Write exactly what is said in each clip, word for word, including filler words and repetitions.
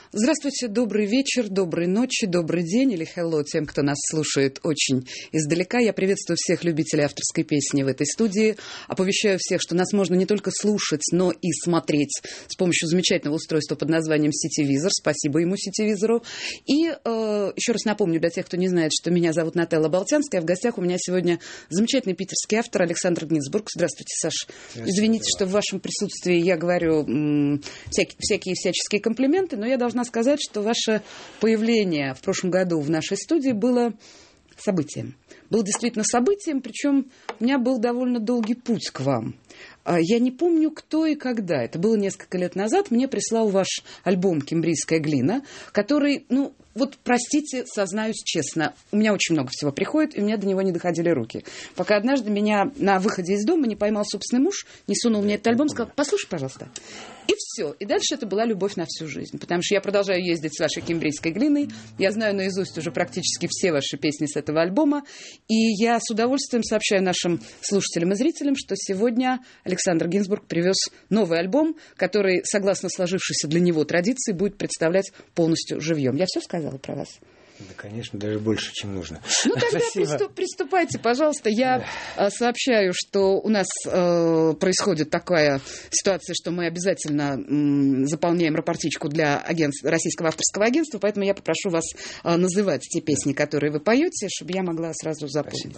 Здравствуйте, добрый вечер, доброй ночи, добрый день или hello тем, кто нас слушает очень издалека. Я приветствую всех любителей авторской песни в этой студии. Оповещаю всех, что нас можно не только слушать, но и смотреть с помощью замечательного устройства под названием Ситивизор. Спасибо ему, Ситивизору. И э, еще раз напомню для тех, кто не знает, что меня зовут Нателла Болтянская. В гостях у меня сегодня замечательный питерский автор Александр Гинзбург. Здравствуйте, Саш. Здравствуйте. Извините, что в вашем присутствии я говорю м, всякие, всякие всяческие комплименты, но я должна сказать, что ваше появление в прошлом году в нашей студии было событием. Было действительно событием, причем у меня был довольно долгий путь к вам. Я не помню, кто и когда. Это было несколько лет назад. Мне прислал ваш альбом «Кембрийская глина», который, ну, вот, простите, сознаюсь честно, у меня очень много всего приходит, и у меня до него не доходили руки. Пока однажды меня на выходе из дома не поймал собственный муж, не сунул мне этот альбом, сказал: послушай, пожалуйста. И все. И дальше это была любовь на всю жизнь. Потому что я продолжаю ездить с вашей «Кембрийской глиной». Я знаю наизусть уже практически все ваши песни с этого альбома. И я с удовольствием сообщаю нашим слушателям и зрителям, что сегодня Александр Гинзбург привез новый альбом, который, согласно сложившейся для него традиции, будет представлять полностью живьем. Я все сказала про вас? Да, конечно, даже больше, чем нужно. Ну, тогда приступ, приступайте, пожалуйста. Я да. сообщаю, что у нас э, происходит такая ситуация, что мы обязательно м, заполняем рапортичку для агентств, Российского авторского агентства, поэтому я попрошу вас э, называть те песни, которые вы поете, чтобы я могла сразу запомнить.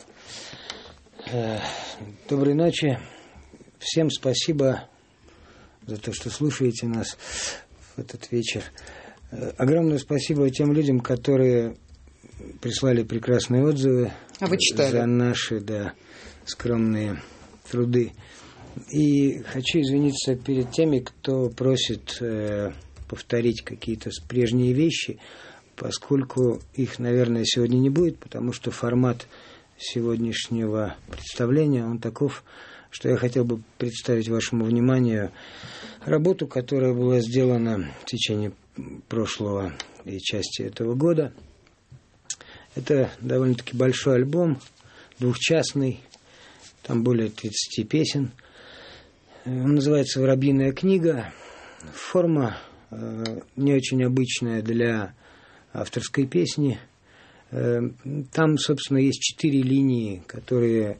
Спасибо. Доброй ночи. Всем спасибо за то, что слушаете нас в этот вечер. Огромное спасибо тем людям, которые прислали прекрасные отзывы а вы читали? За наши да, скромные труды. И хочу извиниться перед теми, кто просит э, повторить какие-то прежние вещи, поскольку их, наверное, сегодня не будет, потому что формат сегодняшнего представления, он таков, что я хотел бы представить вашему вниманию работу, которая была сделана в течение прошлого и части этого года. Это довольно-таки большой альбом, двухчастный, там более тридцати песен. Он называется «Воробьиная книга». Форма э, не очень обычная для авторской песни. Э, там, собственно, есть четыре линии, которые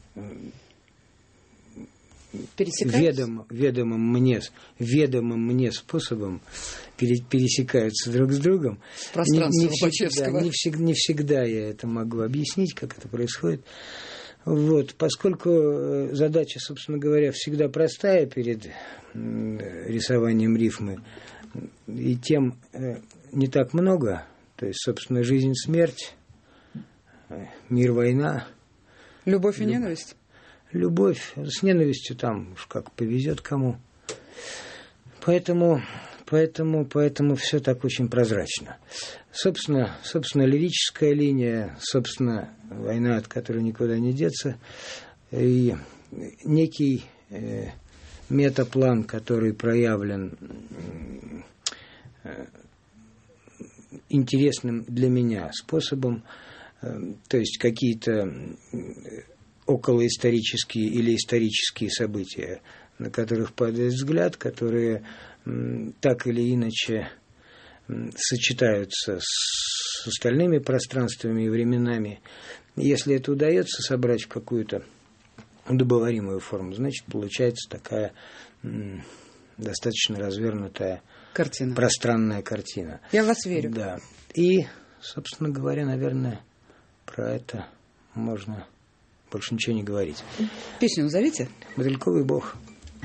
ведом, ведомым, мне, ведомым мне способом пересекаются друг с другом. Пространство не, не, Лобачевского. Всегда, не, всегда, не всегда я это могу объяснить, как это происходит. Вот, поскольку задача, собственно говоря, всегда простая перед рисованием рифмы, и тем не так много, то есть, собственно, жизнь, смерть, мир, война. Любовь и ненависть. Любовь, с ненавистью там уж как повезет кому. Поэтому, поэтому, поэтому все так очень прозрачно. Собственно, собственно, лирическая линия, собственно, война, от которой никуда не деться, и некий э, метаплан, который проявлен э, интересным для меня способом, э, то есть какие-то околоисторические или исторические события, на которых падает взгляд, которые м, так или иначе м, сочетаются с остальными пространствами и временами. Если это удается собрать в какую-то удобоваримую форму, значит, получается такая м, достаточно развернутая картина. Пространная картина. Я в вас верю. Да. И, собственно говоря, наверное, про это можно больше ничего не говорить. Песню назовите. «Мотыльковый бог».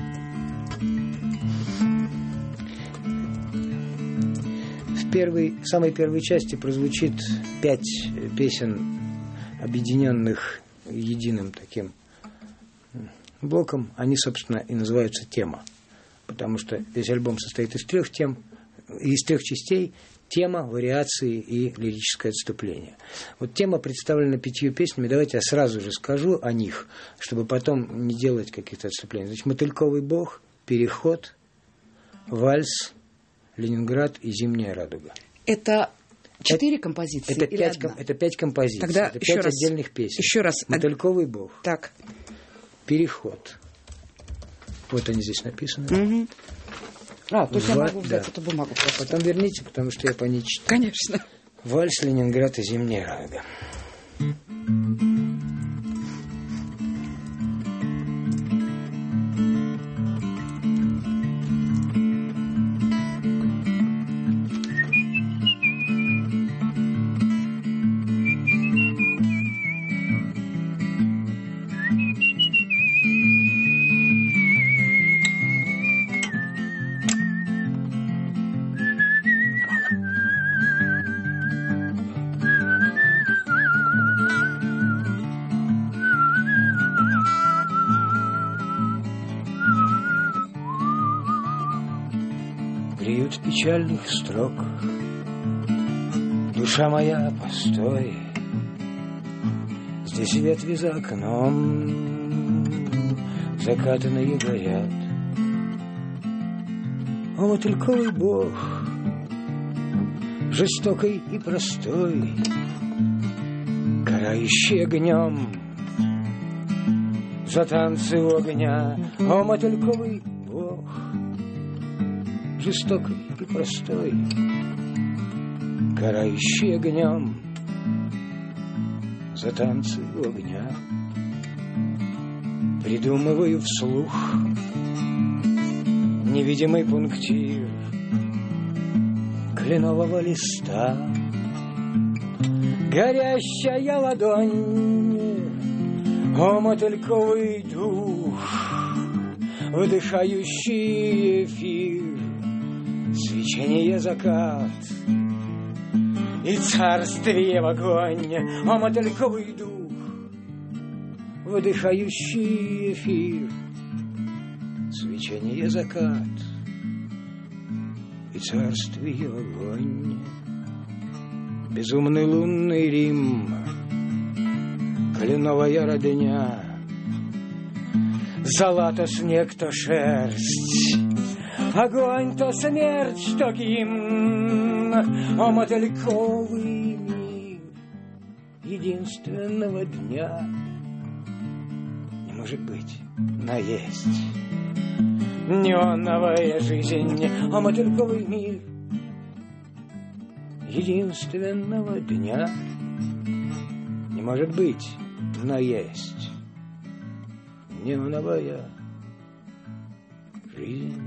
В, первой, в самой первой части прозвучит пять песен, объединенных единым таким блоком. Они, собственно, и называются «Тема». Потому что весь альбом состоит из трех тем, из трех частей: тема, вариации и лирическое отступление. Вот тема представлена пятью песнями. Давайте я сразу же скажу о них, чтобы потом не делать каких-то отступлений. Значит, «Мотыльковый бог», «Переход», «Вальс», «Ленинград» и «Зимняя радуга». Это четыре это, композиции это или пять, одна? Это пять композиций. Тогда это еще пять раз, отдельных песен. Еще раз. «Мотыльковый бог». Так. «Переход». Вот они здесь написаны. Угу. А, то есть Ва- я могу взять да. эту бумагу просто. Потом верните, потому что я по ней читаю. Конечно. Вальс, Ленинград и зимняя радуга. Приют печальных строк, душа моя, постой. Здесь ветви за окном закатанные горят. О, мотыльковый бог, жестокий и простой, карающий огнем за танцы у огня. О, мотыльковый бог, жестокий и простой, карающий огнем за танцы у огня. Придумываю вслух невидимый пунктир кленового листа. Горящая ладонь, о, мотыльковый дух, вдыхающий эфир, свечение закат и царствие в огонь. О, мотыльковый дух, выдыхающий эфир, свечение закат и царствие в огонь. Безумный лунный Рим, кленовая родня, золото, снег, то шерсть, огонь, то смерть, то гимн. О, мотыльковый мир единственного дня не может быть наесть. Неоновая жизнь, о, мотыльковый мир единственного дня не может быть наесть. Неоновая жизнь.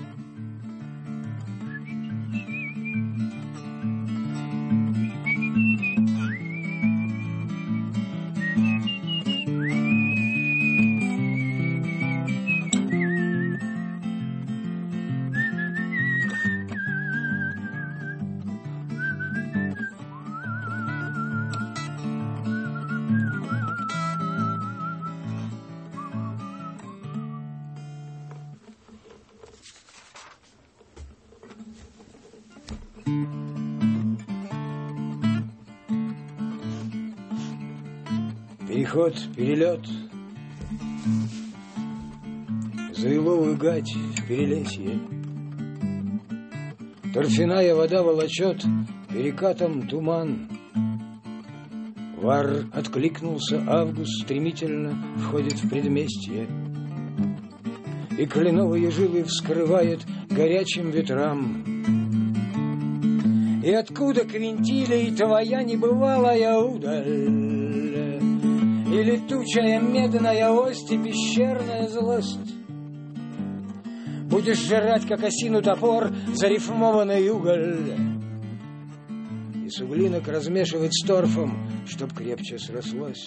Переход, перелет за еловую гать в Перелесье. Торфяная вода волочет перекатом туман. Вар откликнулся, август стремительно входит в предместье, и кленовые жилы вскрывает горячим ветрам. И откуда к вентилей твоя небывалая удаль, и летучая медная ось и пещерная злость? Будешь жрать, как осину топор, зарифмованный уголь, и суглинок размешивать с торфом, чтоб крепче срослось.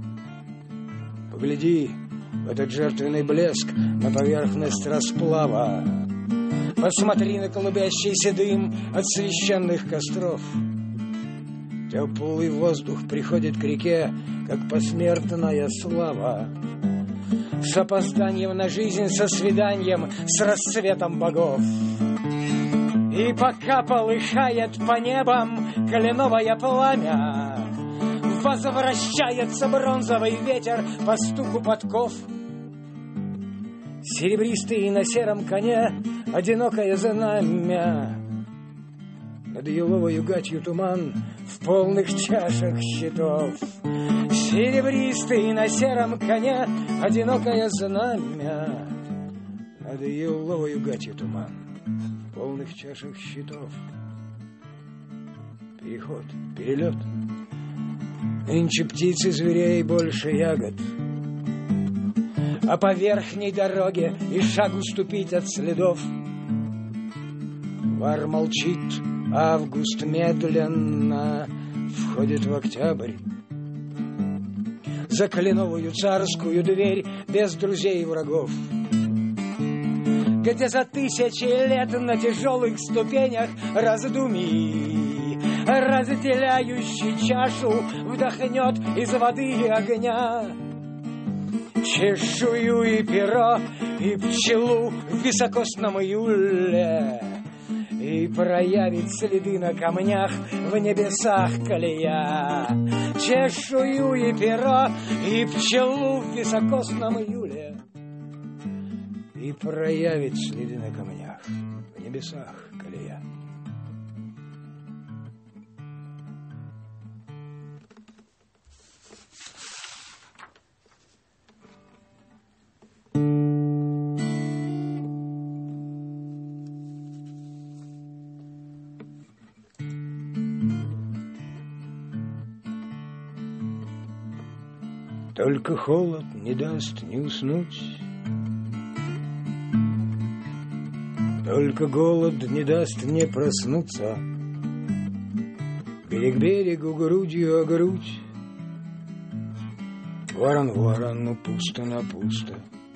Погляди в этот жертвенный блеск на поверхность расплава, посмотри на клубящийся дым от священных костров. Теплый воздух приходит к реке, как посмертная слава, с опозданием на жизнь, со свиданием с рассветом богов. И пока полыхает по небам кленовое пламя, возвращается бронзовый ветер по стуку подков. Серебристый на сером коне одинокое знамя, над еловою гатью туман в полных чашах щитов. Серебристый на сером коне одинокое знамя, над еловою гатью туман полных чашах щитов. Переход, перелет. Нынче птицы, зверей больше ягод. А по верхней дороге и шагу ступить от следов. Вар молчит, август медленно входит в октябрь. За кленовую царскую дверь без друзей и врагов. Где за тысячи лет на тяжелых ступенях раздумий, разделяющий чашу, вдохнет из воды и огня чешую и перо, и пчелу в високосном июле, и проявит следы на камнях в небесах колея. Чешую и перо, и пчелу в високосном июле, и проявит следы на камнях в небесах колея. Только холод не даст не уснуть, только голод не даст не проснуться. Берег берегу грудью о грудь, ворон ворону пусто на пусто.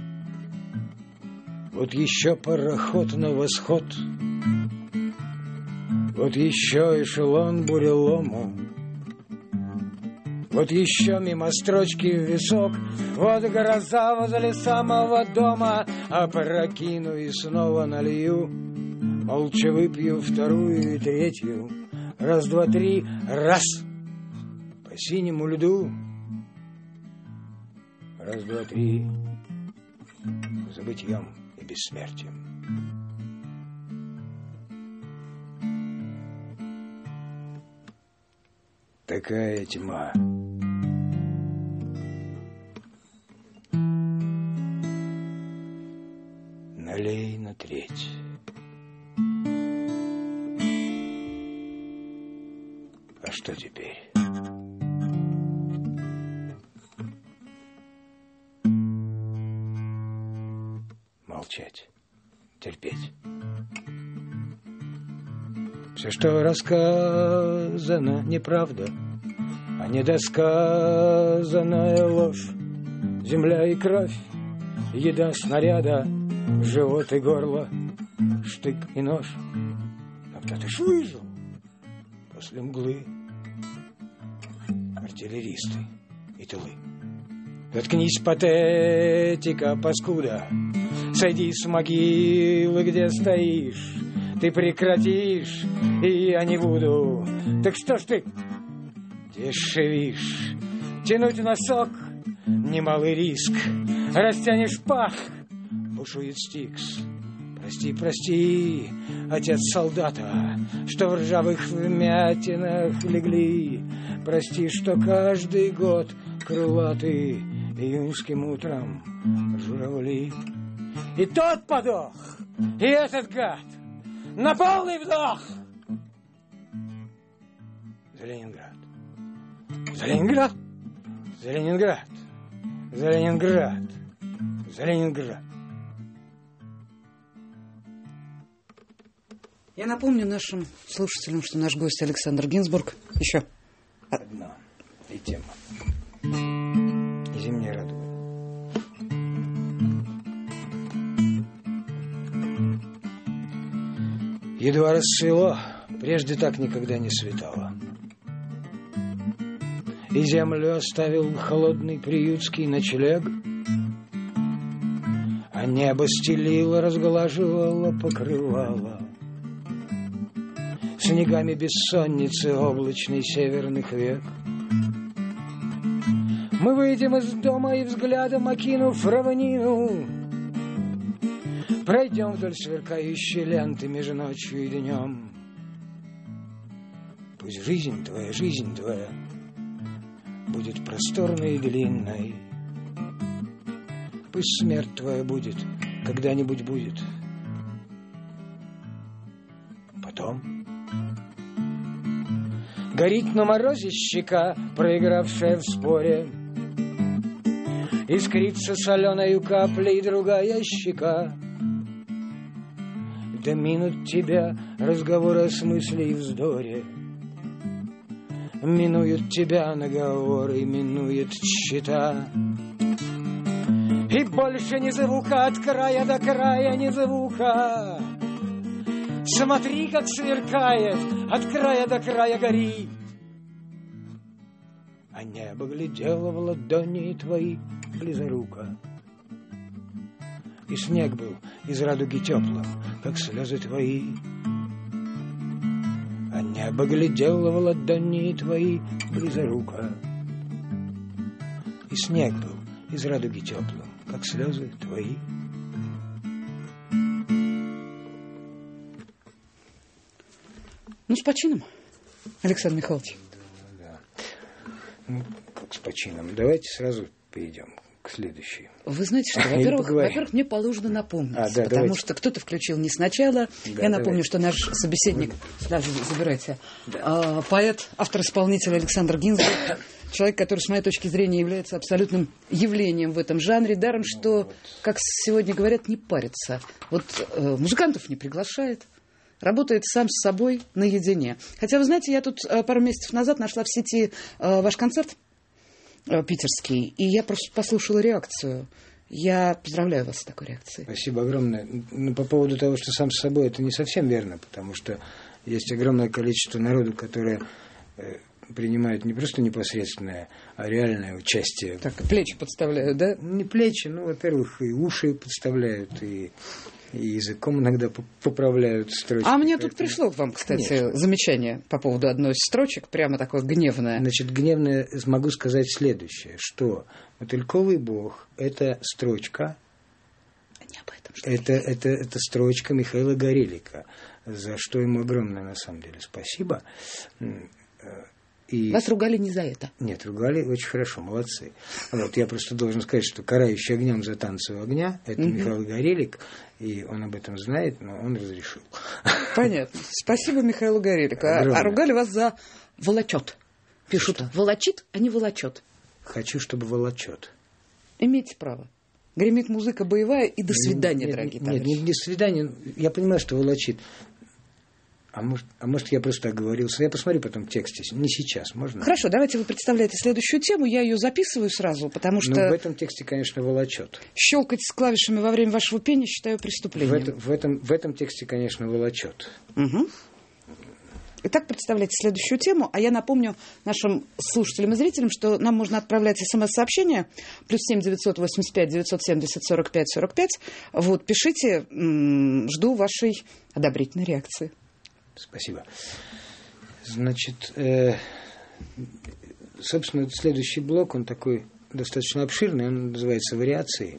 Вот еще пароход на восход, вот еще эшелон бурелому. Вот еще мимо строчки в висок, вот гроза возле самого дома, опрокину и снова налью, молча выпью вторую и третью, раз, два, три, раз, по синему льду, раз, два, три, забытьем и бессмертием. Такая тьма. Налей на треть. А что теперь? Молчать, терпеть. Все, что рассказано, неправда, а недосказанная ложь. Земля и кровь, еда снаряда, живот и горло, штык и нож. Но кто-то ж выжил после мглы. Артиллеристы и тылы. Заткнись, патетика, паскуда, сойди с могилы, где стоишь. Ты прекратишь, и я не буду. Так что ж ты дешевишь? Тянуть носок — немалый риск. Растянешь пах — бушует Стикс. Прости, прости, отец солдата, что в ржавых вмятинах легли. Прости, что каждый год крылатый июньским утром журавли. И тот подох, и этот гад. На полный вдох! За Ленинград! За Ленинград! За Ленинград! За Ленинград! За Ленинград! Я напомню нашим слушателям, что наш гость Александр Гинзбург. Еще одна и тема. И зимняя радуга. Едва рассвело, прежде так никогда не светало. И землю оставил холодный приютский ночлег, а небо стелило, разглаживало, покрывало снегами бессонницы облачный северных век. Мы выйдем из дома и взглядом окинув равнину, пройдем вдоль сверкающей ленты между ночью и днем. Пусть жизнь твоя, жизнь твоя будет просторной и длинной. Пусть смерть твоя будет, когда-нибудь будет Горит на морозе щека, проигравшая в споре. Искрится соленою каплей другая щека. Да минут тебя разговоры о смысле и вздоре. Минуют тебя наговоры, минует чита. И больше ни звука от края до края, ни звука. Смотри, как сверкает, от края до края горит. А небо глядело в ладони твои близоруко. И снег был из радуги теплым, как слезы твои. А небо глядело в ладони твои близоруко. И снег был из радуги теплым, как слезы твои. Ну, с почином, Александр Михайлович. Да. Ну, как с почином. Давайте сразу перейдем к следующей. Вы знаете, что, во-первых, во-первых, мне положено напомнить, а, да, потому давайте. Что кто-то включил не сначала. Да, Я напомню, давайте. Что наш собеседник, даже забирайте, да. а, поэт, автор-исполнитель Александр Гинзбург, человек, который, с моей точки зрения, является абсолютным явлением в этом жанре, даром, что, как сегодня говорят, не парится. Вот э, музыкантов не приглашает. Работает сам с собой наедине. Хотя, вы знаете, я тут э, пару месяцев назад нашла в сети э, ваш концерт э, питерский, и я просто послушала реакцию. Я поздравляю вас с такой реакцией. Спасибо огромное. Но по поводу того, что сам с собой, это не совсем верно, потому что есть огромное количество народу, которое э, принимает не просто непосредственное, а реальное участие. Так, плечи подставляют, да? Не плечи, ну, во-первых, и уши подставляют, и... И языком иногда поправляют строчки. А мне тут пришло к вам, кстати, Конечно. замечание по поводу одной из строчек, прямо такое гневное. Значит, гневное могу сказать следующее, что Мотыльковый бог – это строчка, не об этом, что это, это, это строчка Михаила Горелика, за что ему огромное, на самом деле, спасибо. И... Вас ругали не за это? Нет, ругали очень хорошо, молодцы. Вот, я просто должен сказать, что «Карающий огнем за танцы у огня» – это угу. Михаил Горелик, и он об этом знает, но он разрешил. Понятно. Спасибо Михаилу Горелику. А, а ругали вас за волочет. Пишут что? волочит, а не волочет. Хочу, чтобы волочет. Имейте право. Гремит музыка боевая, и до свидания, нет, дорогие нет, товарищи. Нет, не до свидания. Я понимаю, что волочит. А может, а может, я просто оговорился. Я посмотрю потом в тексте. Не сейчас, можно? Хорошо, давайте вы представляете следующую тему. Я ее записываю сразу, потому что... Ну, в этом тексте, конечно, волочет. Щелкать с клавишами во время вашего пения считаю преступлением. В, это, в, этом, в этом тексте, конечно, волочет. Угу. Итак, представляйте следующую тему. А я напомню нашим слушателям и зрителям, что нам можно отправлять смс-сообщения плюс семь девятьсот восемьдесят пять девятьсот семьдесят сорок пять сорок пять. Вот, пишите, жду вашей одобрительной реакции. Спасибо. Значит, э, собственно, следующий блок, он такой достаточно обширный, он называется «Вариации».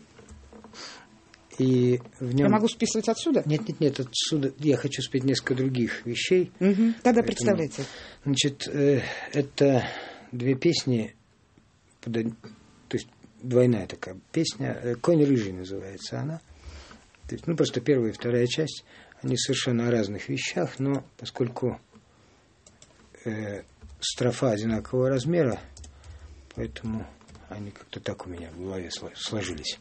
И в нем... Я могу списывать отсюда? Нет, нет, нет, отсюда я хочу спеть несколько других вещей. Угу. Тогда Поэтому, представляйте. Значит, э, это две песни, то есть двойная такая песня, «Конь рыжий» называется она. То есть, ну, просто первая и вторая часть. Они совершенно о разных вещах, но поскольку э, строфа одинакового размера, поэтому они как-то так у меня в голове сложились.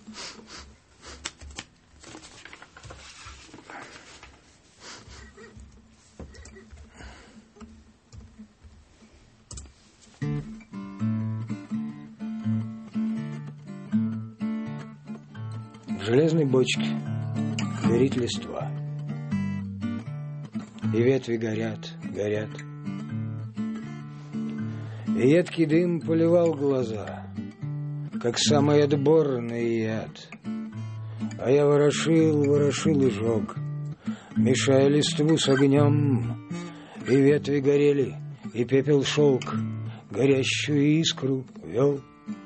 В железной бочке горит листва. И ветви горят, горят. И едкий дым поливал глаза, как самый отборный яд. А я ворошил, ворошил и жег, мешая листву с огнем. И ветви горели, и пепел шелк, горящую искру вел.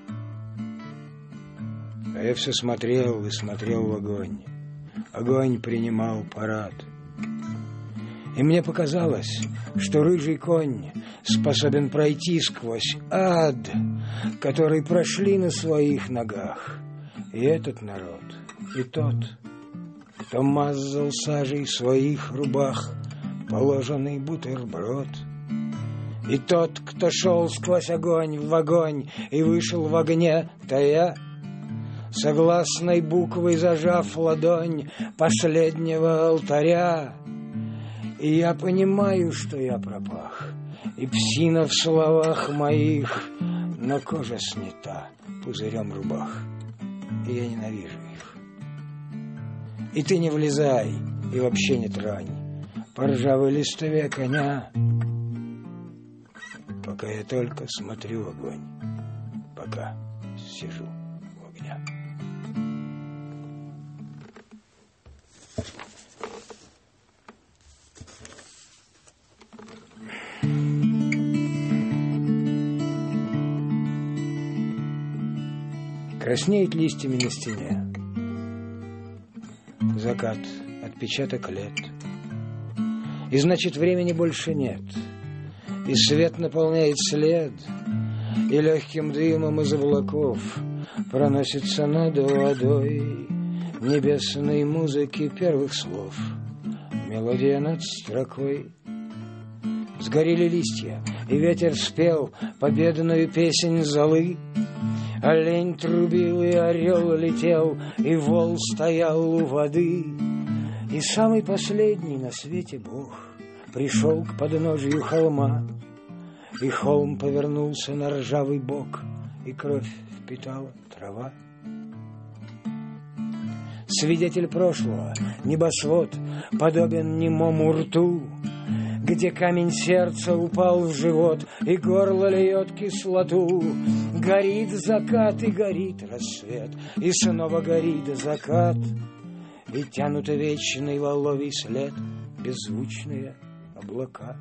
А я все смотрел и смотрел в огонь. Огонь принимал парад. И мне показалось, что рыжий конь способен пройти сквозь ад, который прошли на своих ногах и этот народ, и тот, кто мазал сажей в своих рубах положенный бутерброд. И тот, кто шел сквозь огонь в огонь и вышел в огне, то я, согласной буквой зажав ладонь последнего алтаря. И я понимаю, что я пропах, и псина в словах моих, но кожа снята пузырем рубах, и я ненавижу их. И ты не влезай, и вообще не трань по ржавой листве коня, пока я только смотрю в огонь, пока сижу в огне. Краснеет листьями на стене. Закат, отпечаток лет. И значит, времени больше нет. И свет наполняет след, и легким дымом из облаков проносится над водой небесной музыки первых слов. Мелодия над строкой. Сгорели листья, и ветер спел победную песнь золы. Олень трубил, и орел летел, и вол стоял у воды. И самый последний на свете Бог пришел к подножию холма, и холм повернулся на ржавый бок, и кровь впитала трава. Свидетель прошлого, небосвод, подобен немому рту, где камень сердца упал в живот, и горло льет кислоту. Горит закат, и горит рассвет, и снова горит закат, и тянут вечный воловий след беззвучные облака.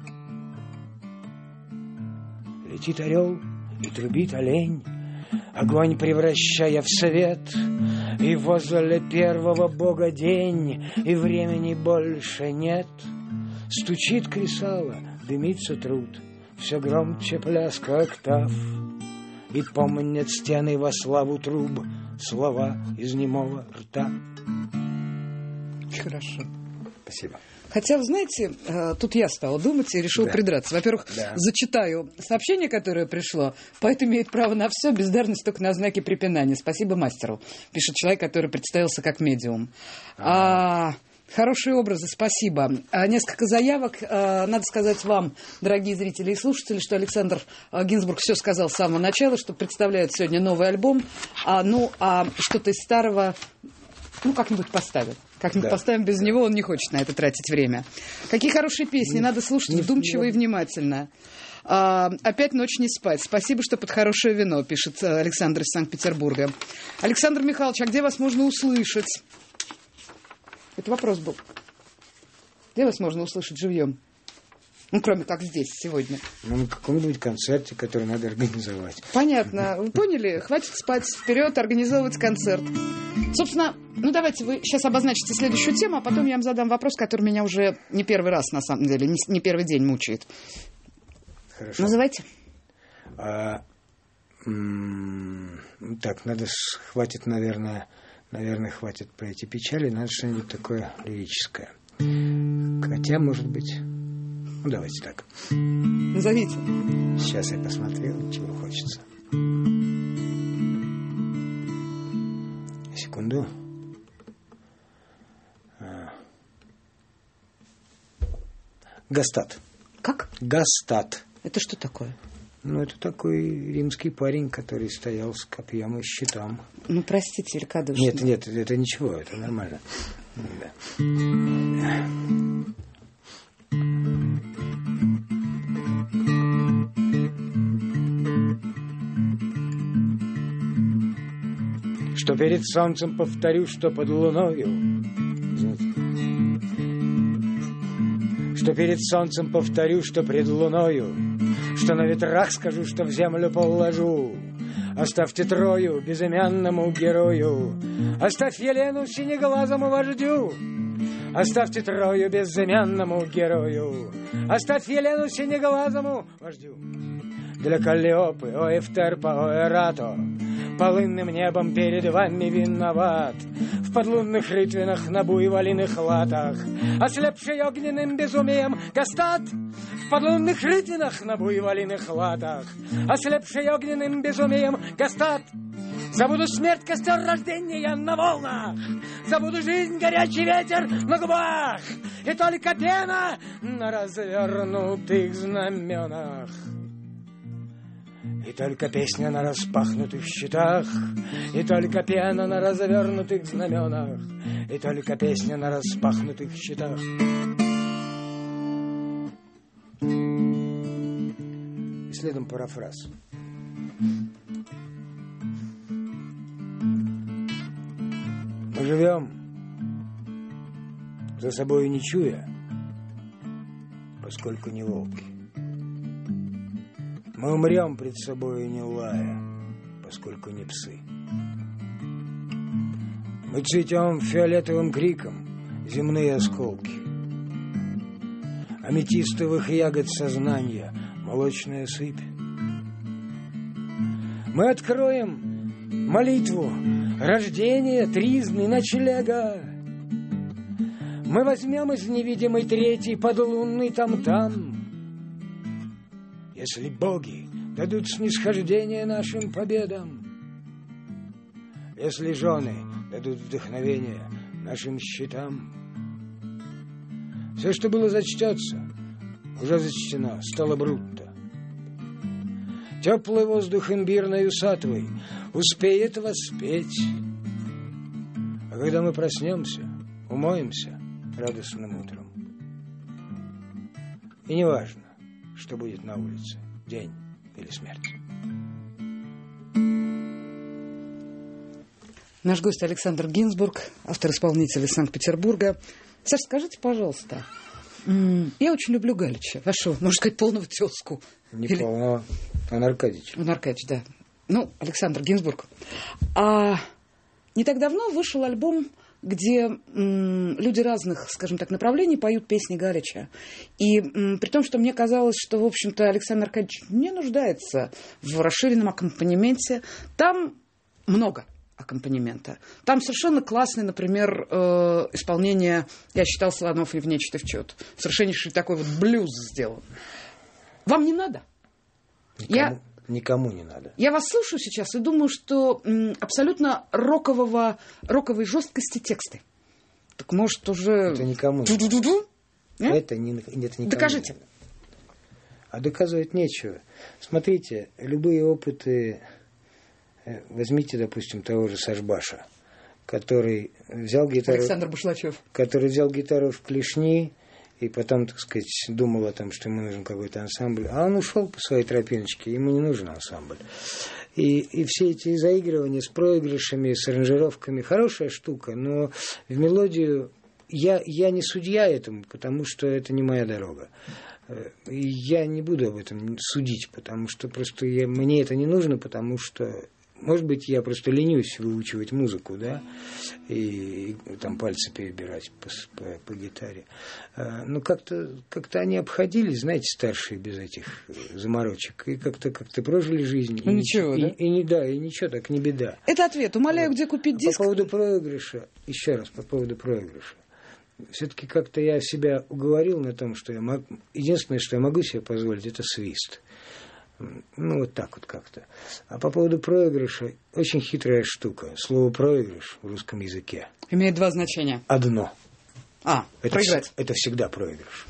Летит орел, и трубит олень, огонь превращая в свет, и возле первого бога день, и времени больше нет. Стучит кресало, дымится труд, все громче пляска октав, и помнят стены во славу труб слова из немого рта. Хорошо. Спасибо. Хотя, вы знаете, тут я стала думать и решила да. придраться. Во-первых, да. зачитаю сообщение, которое пришло. Поэт имеет право на все, бездарность только на знаки препинания. Спасибо мастеру, пишет человек, который представился как медиум. А... А... Хорошие образы, спасибо. А, несколько заявок. А, надо сказать вам, дорогие зрители и слушатели, что Александр а, Гинзбург все сказал с самого начала, что представляет сегодня новый альбом. А, ну, а что-то из старого, ну, как-нибудь поставим. Как-нибудь да. поставим, без него он не хочет на это тратить время. Какие хорошие песни, не, надо слушать не, вдумчиво не... и внимательно. А, опять ночь не спать. Спасибо, что под хорошее вино, пишет Александр из Санкт-Петербурга. Александр Михайлович, а где вас можно услышать? Это вопрос был. Где вас можно услышать живьем? Ну, кроме как здесь, сегодня. Ну, на каком-нибудь концерте, который надо организовать. Понятно. Вы поняли? Хватит спать, вперед, организовывать концерт. Собственно, ну давайте вы сейчас обозначите следующую тему, а потом я вам задам вопрос, который меня уже не первый раз, на самом деле, не, не первый день мучает. Хорошо. Называйте. А, м- так, надо, хватит, наверное... Наверное, хватит про эти печали, надо что-нибудь такое лирическое. Хотя, может быть... Ну, давайте так. Назовите. Сейчас я посмотрел, чего хочется. Секунду. Гастат. Как? Гастат. Это что такое? Ну, это такой римский парень, который стоял с копьем и щитом. Ну, простите, великодушно. Нет, нет, это ничего, это нормально. Да. Что перед солнцем повторю, что под луною. Извините. Что перед солнцем повторю, что пред луною. Что на ветрах скажу, что в землю положу. Оставьте Трою безымянному герою. Оставь Елену синеглазому вождю. Оставьте Трою безымянному герою. Оставь Елену синеглазому вождю. Для Каллиопы, о Эфтерпа, о Эрато, полынным небом перед вами виноват. В подлунных рытвинах на буйволиных латах, ослепший огненным безумием Гастат. В подлунных рытвинах на буйволиных латах, ослепший огненным безумием Гастат. Забуду смерть, костер рождения на волнах, забуду жизнь, горячий ветер на губах, и только пена на развернутых знаменах. И только песня на распахнутых щитах, и только пена на развернутых знаменах, и только песня на распахнутых щитах. И следом парафраз. Мы живем, за собой не чуя, поскольку не волки. Мы умрем пред собой не лая, поскольку не псы. Мы цветем фиолетовым криком земные осколки. Аметистовых ягод сознания молочная сыпь. Мы откроем молитву рождения, тризны, ночлега. Мы возьмем из невидимой третьей подлунный там-там. Если боги дадут снисхождение нашим победам, если жены дадут вдохновение нашим щитам, все, что было зачтется, уже зачтено, стало брутто. Теплый воздух имбирной усатвой успеет воспеть. А когда мы проснемся, умоемся радостным утром. И неважно, что будет на улице, день или смерть. Наш гость Александр Гинзбург, автор-исполнитель из Санкт-Петербурга. Саш, скажите, пожалуйста, я очень люблю Галича, вашего, можно сказать, полного тезку. Не или... полного, а Аркадьевич. Он Аркадьевич, да. Ну, Александр Гинзбург. А не так давно вышел альбом, где м, люди разных, скажем так, направлений поют песни Галича. И м, при том, что мне казалось, что, в общем-то, Александр Аркадьевич не нуждается в расширенном аккомпанементе. Там много аккомпанемента. Там совершенно классное, например, э, исполнение, я считал, «Слонов и в нечто вчет». Совершеннейший такой вот блюз сделан. Вам не надо? Никому, я... никому не надо. Я вас слушаю сейчас и думаю, что м, абсолютно рокового, роковой жесткости тексты. Так может уже... Это никому не надо. Это, не, это никому Докажите. Не надо. А доказывать нечего. Смотрите, любые опыты... Возьмите, допустим, того же Сашбаша, который взял гитару... Александр Башлачев. Который взял гитару в клешни и потом, так сказать, думал о том, что ему нужен какой-то ансамбль. А он ушел по своей тропиночке, ему не нужен ансамбль. И, и все эти заигрывания с проигрышами, с аранжировками, хорошая штука, но в мелодию я, я не судья этому, потому что это не моя дорога. И я не буду об этом судить, потому что просто я, мне это не нужно, потому что... Может быть, я просто ленюсь выучивать музыку, да, и, и там пальцы перебирать по, по, по гитаре. А, но как-то, как-то они обходились, знаете, старшие без этих заморочек, и как-то, как-то прожили жизнь. Ну, и ничего, ничего, да? И, и не да, и ничего, так не беда. Это ответ. Умоляю, вот. Где купить диск? По поводу проигрыша, еще раз, по поводу проигрыша. Все-таки как-то я себя уговорил на том, что я мог... единственное, что я могу себе позволить, это свист. Ну, вот так вот как-то. А по поводу проигрыша, очень хитрая штука. Слово «проигрыш» в русском языке имеет два значения. Одно. А, это проиграть. В, это всегда проигрыш.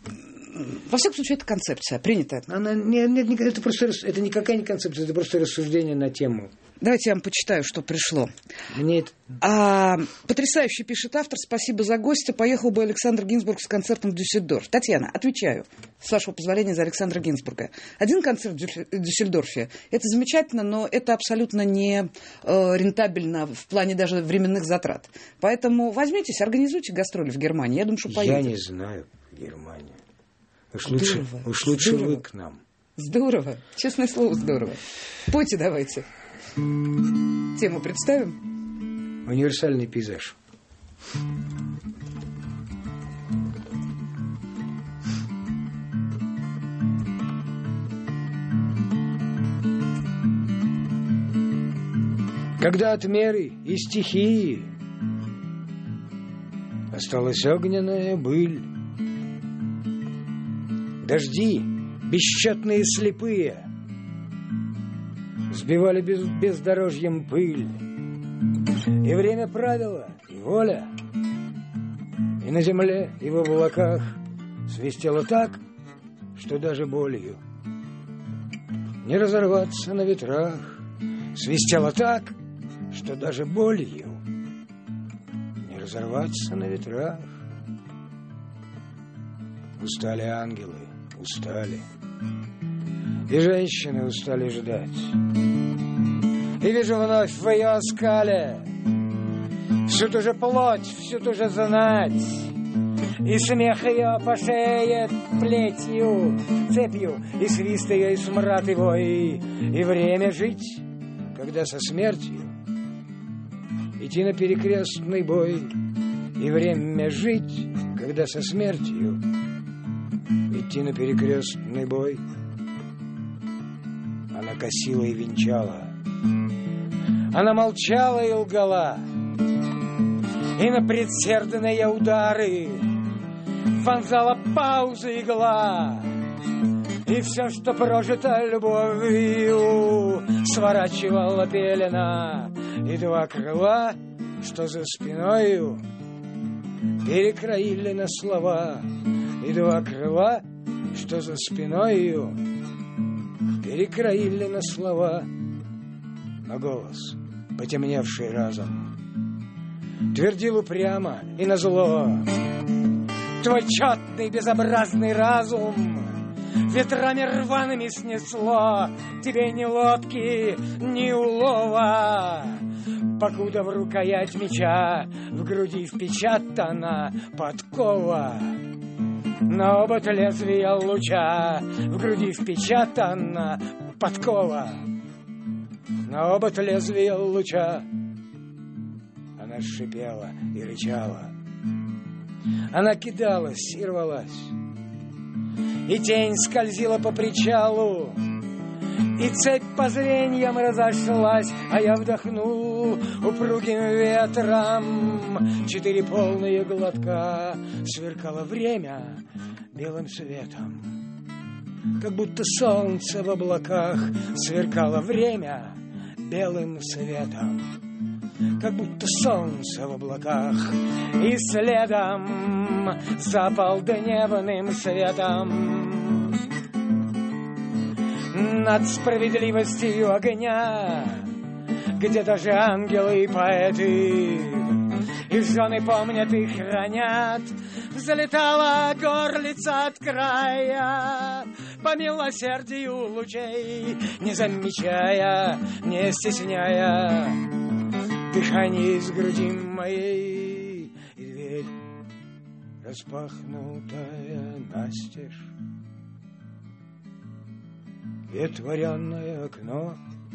Во всяком случае, это концепция, принятая. Она, нет, нет, это, просто, это никакая не концепция, это просто рассуждение на тему. Давайте я вам почитаю, что пришло. Мне это... а, потрясающе, пишет автор. Спасибо за гостя. Поехал бы Александр Гинзбург с концертом в Дюссельдорф. Татьяна, отвечаю, с вашего позволения, за Александра Гинзбурга. Один концерт в Дюссельдорфе. Это замечательно, но это абсолютно не э, рентабельно в плане даже временных затрат. Поэтому возьмитесь, организуйте гастроли в Германии. Я думаю, что поедете. Я не знаю Германию. Уж лучше, уж лучше вы к нам. Здорово. Честное слово, здорово. Пойте давайте. Тему представим? Универсальный пейзаж. Когда от меры и стихии осталась огненная быль. Дожди, бесчетные слепые, сбивали без, бездорожьем пыль. И время правило, и воля, и на земле, и в облаках свистело так, что даже болью не разорваться на ветрах. Свистело так, что даже болью не разорваться на ветрах. Устали ангелы, устали, и женщины устали ждать. И вижу вновь в ее оскале всю ту же плоть, всю ту же знать, и смех ее по шее плетью, цепью, и свист ее, и смрад его, и, и время жить, когда со смертью идти на перекрестный бой, и время жить, когда со смертью идти на перекрестный бой. Она косила и венчала, она молчала и лгала, и на предсердные удары вонзала паузы игла. И все, что прожито любовью, сворачивала пелена, и два крыла, что за спиною, перекроили на слова. И два крыла, что за спиною, перекроили на слова. Но голос, потемневший разом, твердил упрямо и назло: твой четный безобразный разум ветрами рваными снесло, тебе ни лодки, ни улова, покуда в рукоять меча в груди впечатана подкова. На обод лезвия луча в груди впечатана подкова. На обод лезвия луча. Она шипела и рычала, она кидалась и рвалась, и тень скользила по причалу, и цепь по зрениям разошлась, а я вдохнул упругим ветром четыре полные глотка. Сверкало время белым светом, как будто солнце в облаках. Сверкало время белым светом, как будто солнце в облаках. И следом за полдневным светом над справедливостью огня, где даже ангелы и поэты и жены помнят и хранят, взлетала горлица от края по милосердию лучей, не замечая, не стесняя дыхание из груди моей. И дверь, распахнутая настежь, и отворенное окно,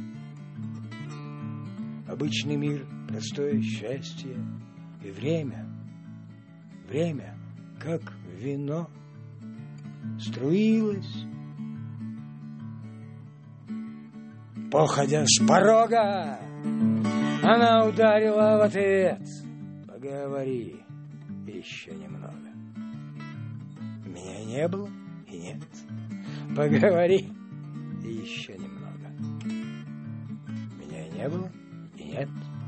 обычный мир, простое счастье, и время, время, как вино, струилось, походя с порога. Она ударила в ответ: поговори еще немного. Меня не было и нет. Поговори еще немного. Меня не было и нет.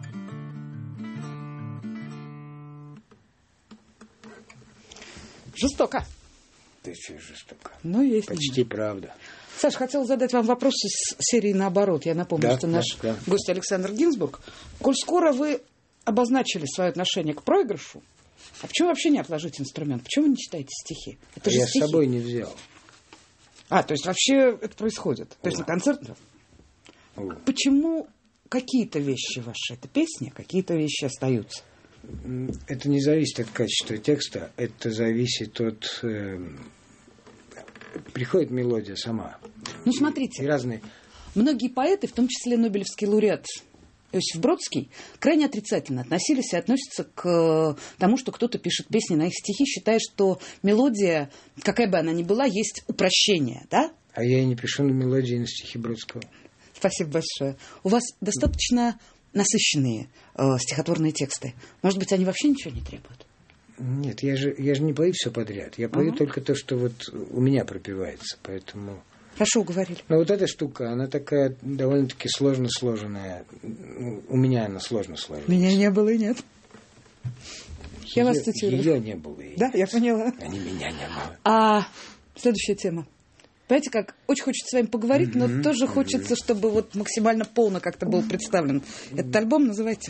Жестоко. Ты что, жестоко? Ну, есть. Почти правда. Саша, хотела задать вам вопрос из серии «Наоборот». Я напомню, да, что наш да, да. гость Александр Гинзбург. Коль скоро вы обозначили свое отношение к проигрышу, а почему вообще не отложить инструмент? Почему вы не читаете стихи? Это а же я стихи. с собой не взял. А, то есть вообще это происходит? То есть О. на концертах? О. Почему какие-то вещи ваши, это песни, какие-то вещи остаются? Это не зависит от качества текста, это зависит от... Э, приходит мелодия сама. Ну, смотрите, и разные... многие поэты, в том числе Нобелевский лауреат Иосиф Бродский, крайне отрицательно относились и относятся к тому, что кто-то пишет песни на их стихи, считая, что мелодия, какая бы она ни была, есть упрощение, да? А я и не пишу на мелодии, на стихи Бродского. Спасибо большое. У вас достаточно насыщенные э, стихотворные тексты. Может быть, они вообще ничего не требуют? Нет, я же, я же не пою все подряд. Я пою ага. только то, что вот у меня пропевается, поэтому... Хорошо уговорили. Но вот эта штука, она такая довольно-таки сложно сложенная. У меня она сложно сложилась. Меня не было и нет. Я ее, вас цитирую. Ее не было и Да, я поняла. Они меня не было. А следующая тема. Понимаете, как очень хочется с вами поговорить, mm-hmm. но тоже mm-hmm. хочется, чтобы вот максимально полно как-то был представлен. Mm-hmm. Этот альбом называйте.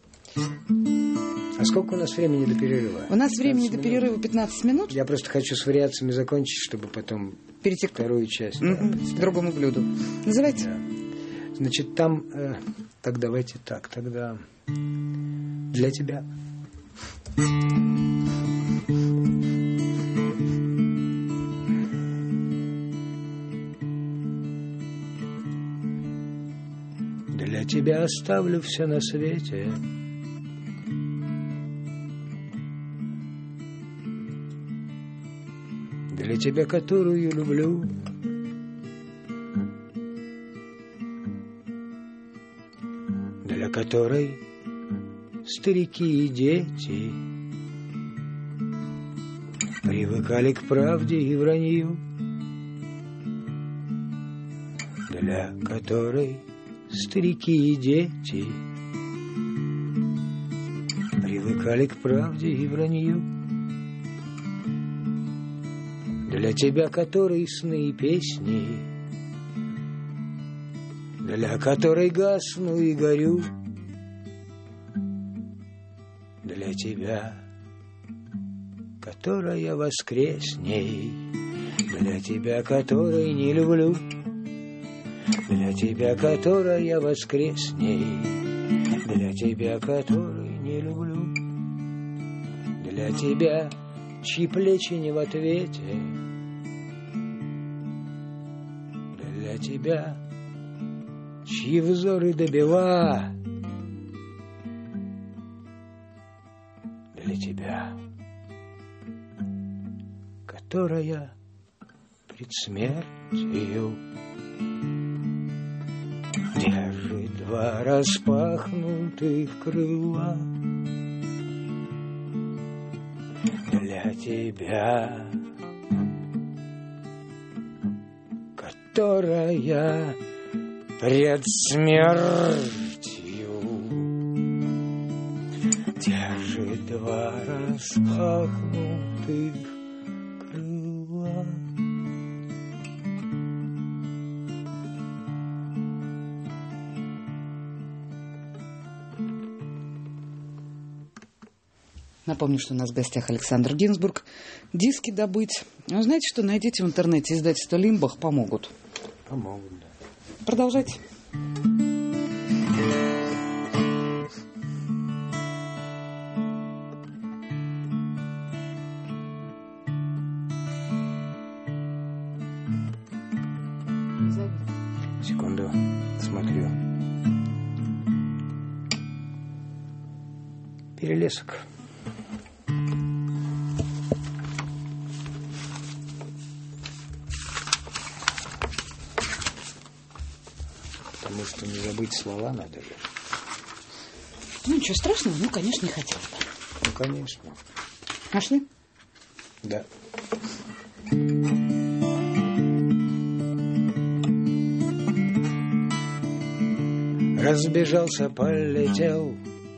А сколько у нас времени до перерыва? У нас времени до перерыва пятнадцать минут. Я просто хочу с вариациями закончить, чтобы потом перейти к вторую часть. Mm-hmm. Да. К другому блюду. Называйте. Да. Значит, там... Э, так, давайте так. Тогда для тебя. Для тебя оставлю все на свете. Для тебя, которую люблю. Для которой старики и дети привыкали к правде и вранью. Для которой старики и дети привыкали к правде и вранью. Для тебя, который сны и песни, для которой гасну и горю. Для тебя, которая воскресней, для тебя, которой не люблю. Для тебя, которая воскресней, для тебя, которой не люблю. Для тебя, чьи плечи не в ответе, для тебя, чьи взоры до бела, для тебя, которая пред смертью держит два распахнутых крыла. Для тебя, которая пред смертью держит два распахнутых крыла. Напомню, что у нас в гостях Александр Гинзбург. Диски добыть. Ну, знаете, что найдите в интернете, издательство «Лимбах» помогут. Помогут, да. Продолжайте. Секунду, смотрю. Перелесок. Потому что не забыть слова надо же. Ну, ничего страшного, ну, конечно, не хотел бы. Ну, конечно. Нашли? Да. Разбежался, полетел,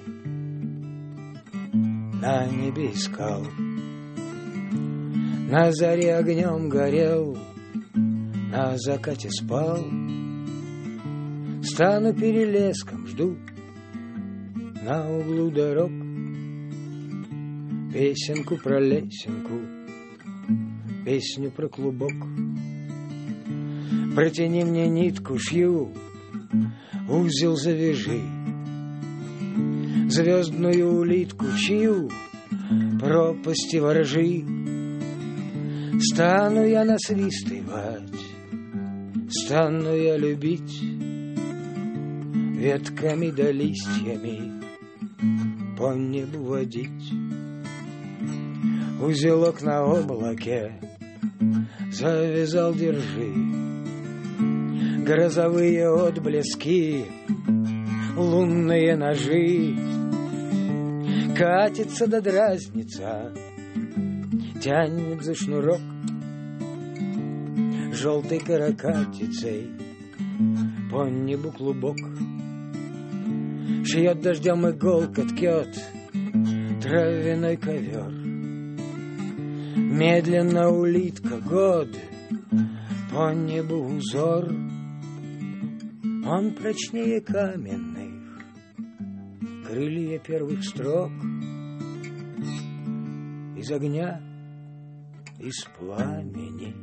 на небе искал, на заре огнем горел, на закате спал. Стану перелеском, жду на углу дорог песенку про лесенку, песню про клубок. Протяни мне нитку, шью, узел завяжи, звездную улитку, чью пропасти воржи. Стану я насвистывать, стану я любить, ветками да листьями по небу водить. Узелок на облаке завязал, держи, грозовые отблески, лунные ножи. катится да дразнится, тянет за шнурок желтой каракатицей по небу клубок. Шьет дождем иголка, ткет травяной ковер. Медленно улитка год по небу узор. Он прочнее каменных, крылья первых строк. Из огня, из пламени.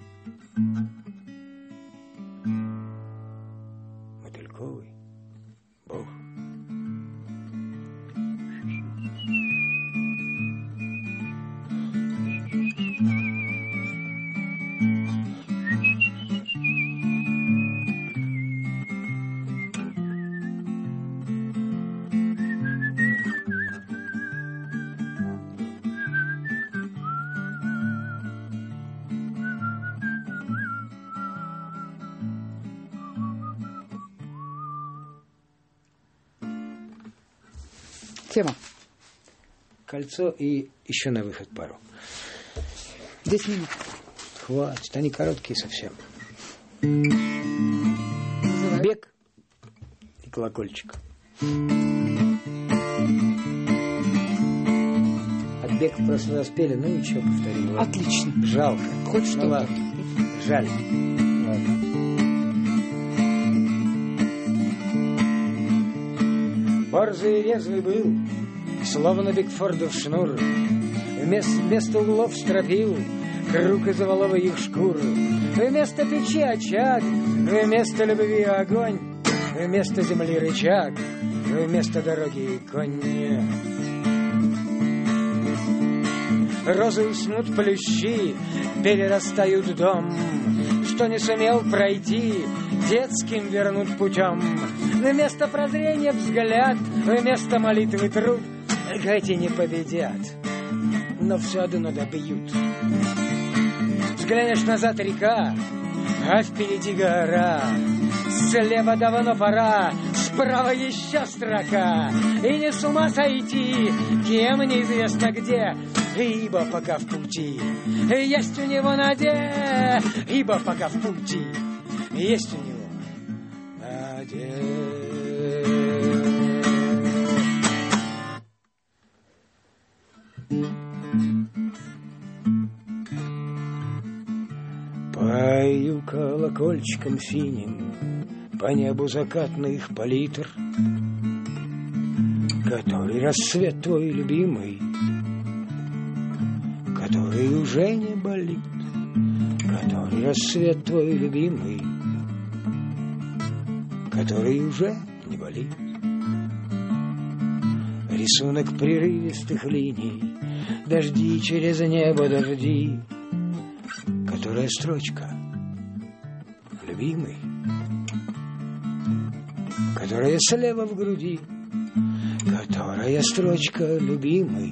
Мотыльковый бог. Тема. Кольцо и еще на выход пару. Десять минут. Хватит, они короткие совсем. Называй. Бег и колокольчик. От бега в прошлый раз пели, ну ничего, повторим. Ладно. Отлично. Жалко. Хоть Ну что-то. ладно. Жаль. Ладно. Борзый и резвый был, словно Бигфордов шнур. Вместо, вместо углов стропил круг из воловых шкур. Вместо печи очаг, вместо любви огонь, вместо земли рычаг, вместо дороги конь. Розы уснут плющи, перерастают дом. Что не сумел пройти, детским вернут путем. Вместо прозрения взгляд, вместо молитвы труд. Эти не победят, но все одно добьют. Взглянешь назад река, а впереди гора. Слева давно пора, справа еще строка. И не с ума сойти, кем неизвестно где, ибо пока в пути. Есть у него надежда, ибо пока в пути. Есть у него надежда. Пою колокольчиком синим по небу закатных палитр, который рассвет твой любимый, который уже не болит, который рассвет твой любимый, который уже не болит. Рисунок прерывистых линий, дожди через небо, дожди. Которая строчка, любимый, которая слева в груди, которая строчка, любимый,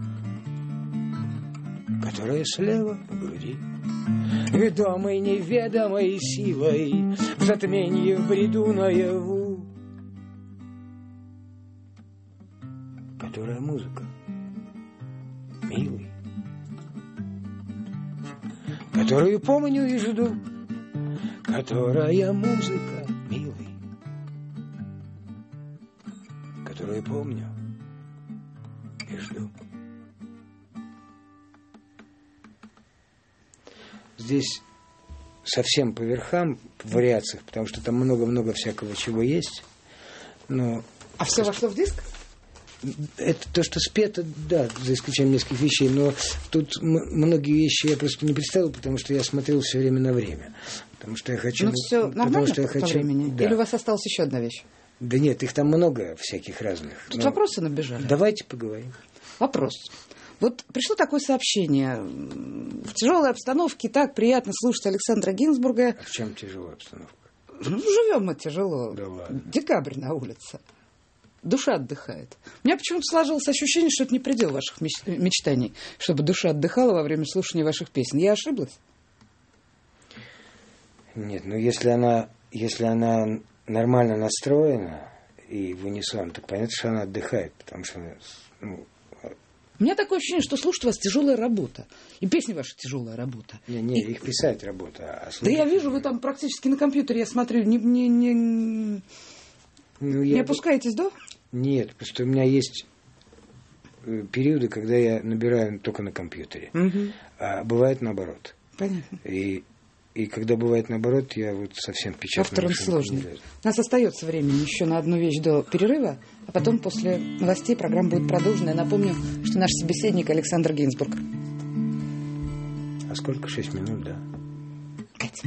которая слева в груди. Ведомой неведомой силой, в затмении, в бреду наяву, которая музыка, милый, которую помню и жду, которая музыка, милый, которую помню и жду. Здесь совсем по верхам, в вариациях, потому что там много-много всякого чего есть, но... А все вошло в диск? Это то, что спето, да, за исключением нескольких вещей, но тут м- многие вещи я просто не представил, потому что я смотрел все время на время. Потому что я хочу... Ну, все нормально потому что я по хочу, времени? да. Или у вас осталась еще одна вещь? Да нет, их там много всяких разных. Тут но... вопросы набежали. Давайте поговорим. Вопрос. Вот пришло такое сообщение. В тяжелой обстановке так приятно слушать Александра Гинзбурга. А в чем тяжелая обстановка? Ну, живем мы тяжело. Да ладно. Декабрь на улице. Душа отдыхает. У меня почему-то сложилось ощущение, что это не предел ваших меч- мечтаний, чтобы душа отдыхала во время слушания ваших песен. Я ошиблась? Нет, ну если она, если она нормально настроена, и в унисон, так понятно, что она отдыхает, потому что она, ну, у меня такое ощущение, что слушать вас тяжелая работа. И песни ваши тяжелая работа. Не, не, и... их писать работа. А да я вижу, вы там практически на компьютере, я смотрю, не, не, не, ну, не я... опускаетесь, да? Нет, потому что у меня есть периоды, когда я набираю только на компьютере. Угу. А бывает наоборот. Понятно. И, и когда бывает наоборот, я вот совсем печатаю. Авторам сложно. У нас остается времени еще на одну вещь до перерыва, а потом после новостей программа будет продолжена. Я напомню, что наш собеседник Александр Гинзбург. А сколько? Шесть минут, да? Пять.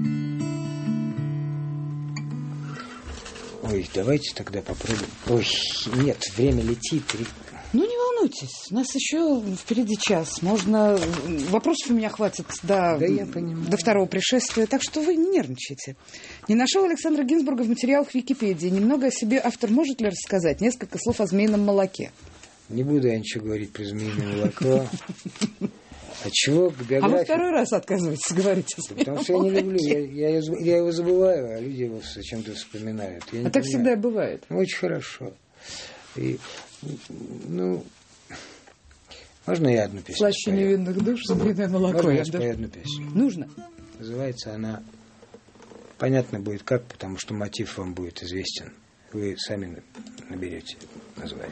Ой, давайте тогда попробуем. Ой, нет, время летит. Ну, не волнуйтесь, у нас еще впереди час. Можно... Вопросов у меня хватит до, да я понимаю. До второго пришествия, так что вы не нервничайте. Не нашел Александра Гинзбурга в материалах Википедии. Немного о себе автор может ли рассказать? Несколько слов о змеином молоке. Не буду я ничего говорить про змеиное молоко. А чего к биографии? А вы второй раз отказываетесь говорить о змеином Потому что я не люблю. Я, я, я его забываю, а люди его зачем-то вспоминают. Я а так всегда бывает. Очень хорошо. И, ну, можно я одну песню «Слаще спою? невинных душ, змеиное молоко». Можно я спою одну песню? Нужно. Называется она, понятно будет как, потому что мотив вам будет известен. Вы сами наберете название.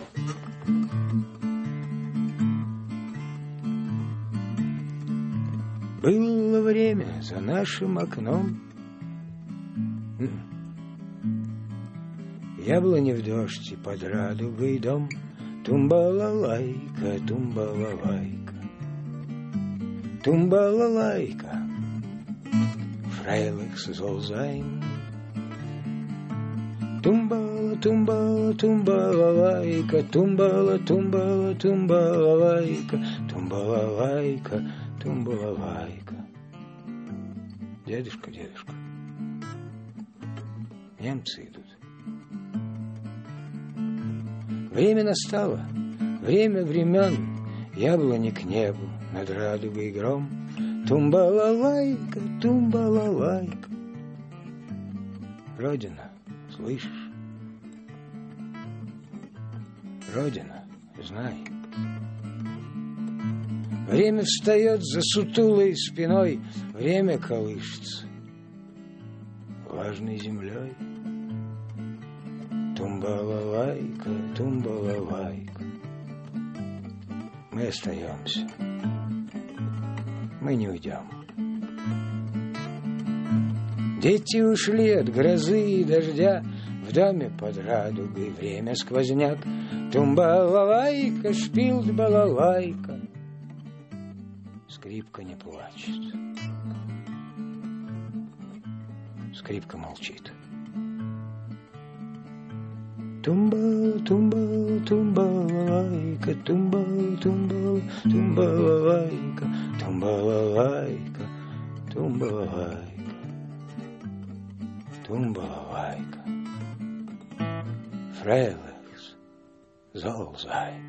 Было время за нашим окном, яблони в дождь и под радугой дом, тумбалалайка, тумбалалайка, тумбалалайка, фрейлих золзайн. Тумбала, тумбала, тумбалалайка, тумбала, тумбала, тумбалалайка, тумбалалайка, тумбалалайка. Дедушка, дедушка, немцы идут. Время настало, время времен, яблони к небу, над радугой гром. Тумбалалайка, тумбалалайка. Родина, слышишь? Родина, знай. Время встает за сутулой спиной, время колышется влажной землей. Тумбалалайка, тумбалалайка. Мы остаемся. Мы не уйдем. Дети ушли от грозы и дождя, в доме под радугой время сквозняк. Тумбалалайка, шпилт балалайка. Скрипка не плачет. Скрипка молчит. Тумбала, тумбала, тумбалалайка, тумбала, тумбала, тумбалалайка, тумбалалайка, тумбалалайка, тумбалалайка. Фрейлихс золзай.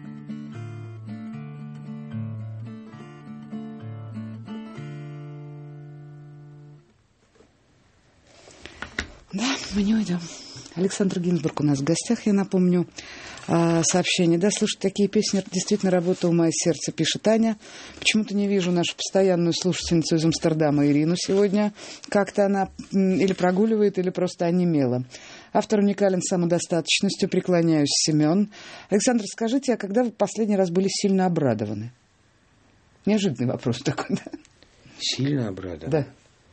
Да, мы не уйдем. Александр Гинзбург у нас в гостях, я напомню сообщение. Да, слушать такие песни — действительно работа ума и сердца, пишет Аня. Почему-то не вижу нашу постоянную слушательницу из Амстердама Ирину сегодня. Как-то она или прогуливает, или просто онемела. Автор уникален самодостаточностью, преклоняюсь, Семен. Александр, скажите, а когда вы последний раз были сильно обрадованы? Неожиданный вопрос такой, да? Сильно обрадован? Да.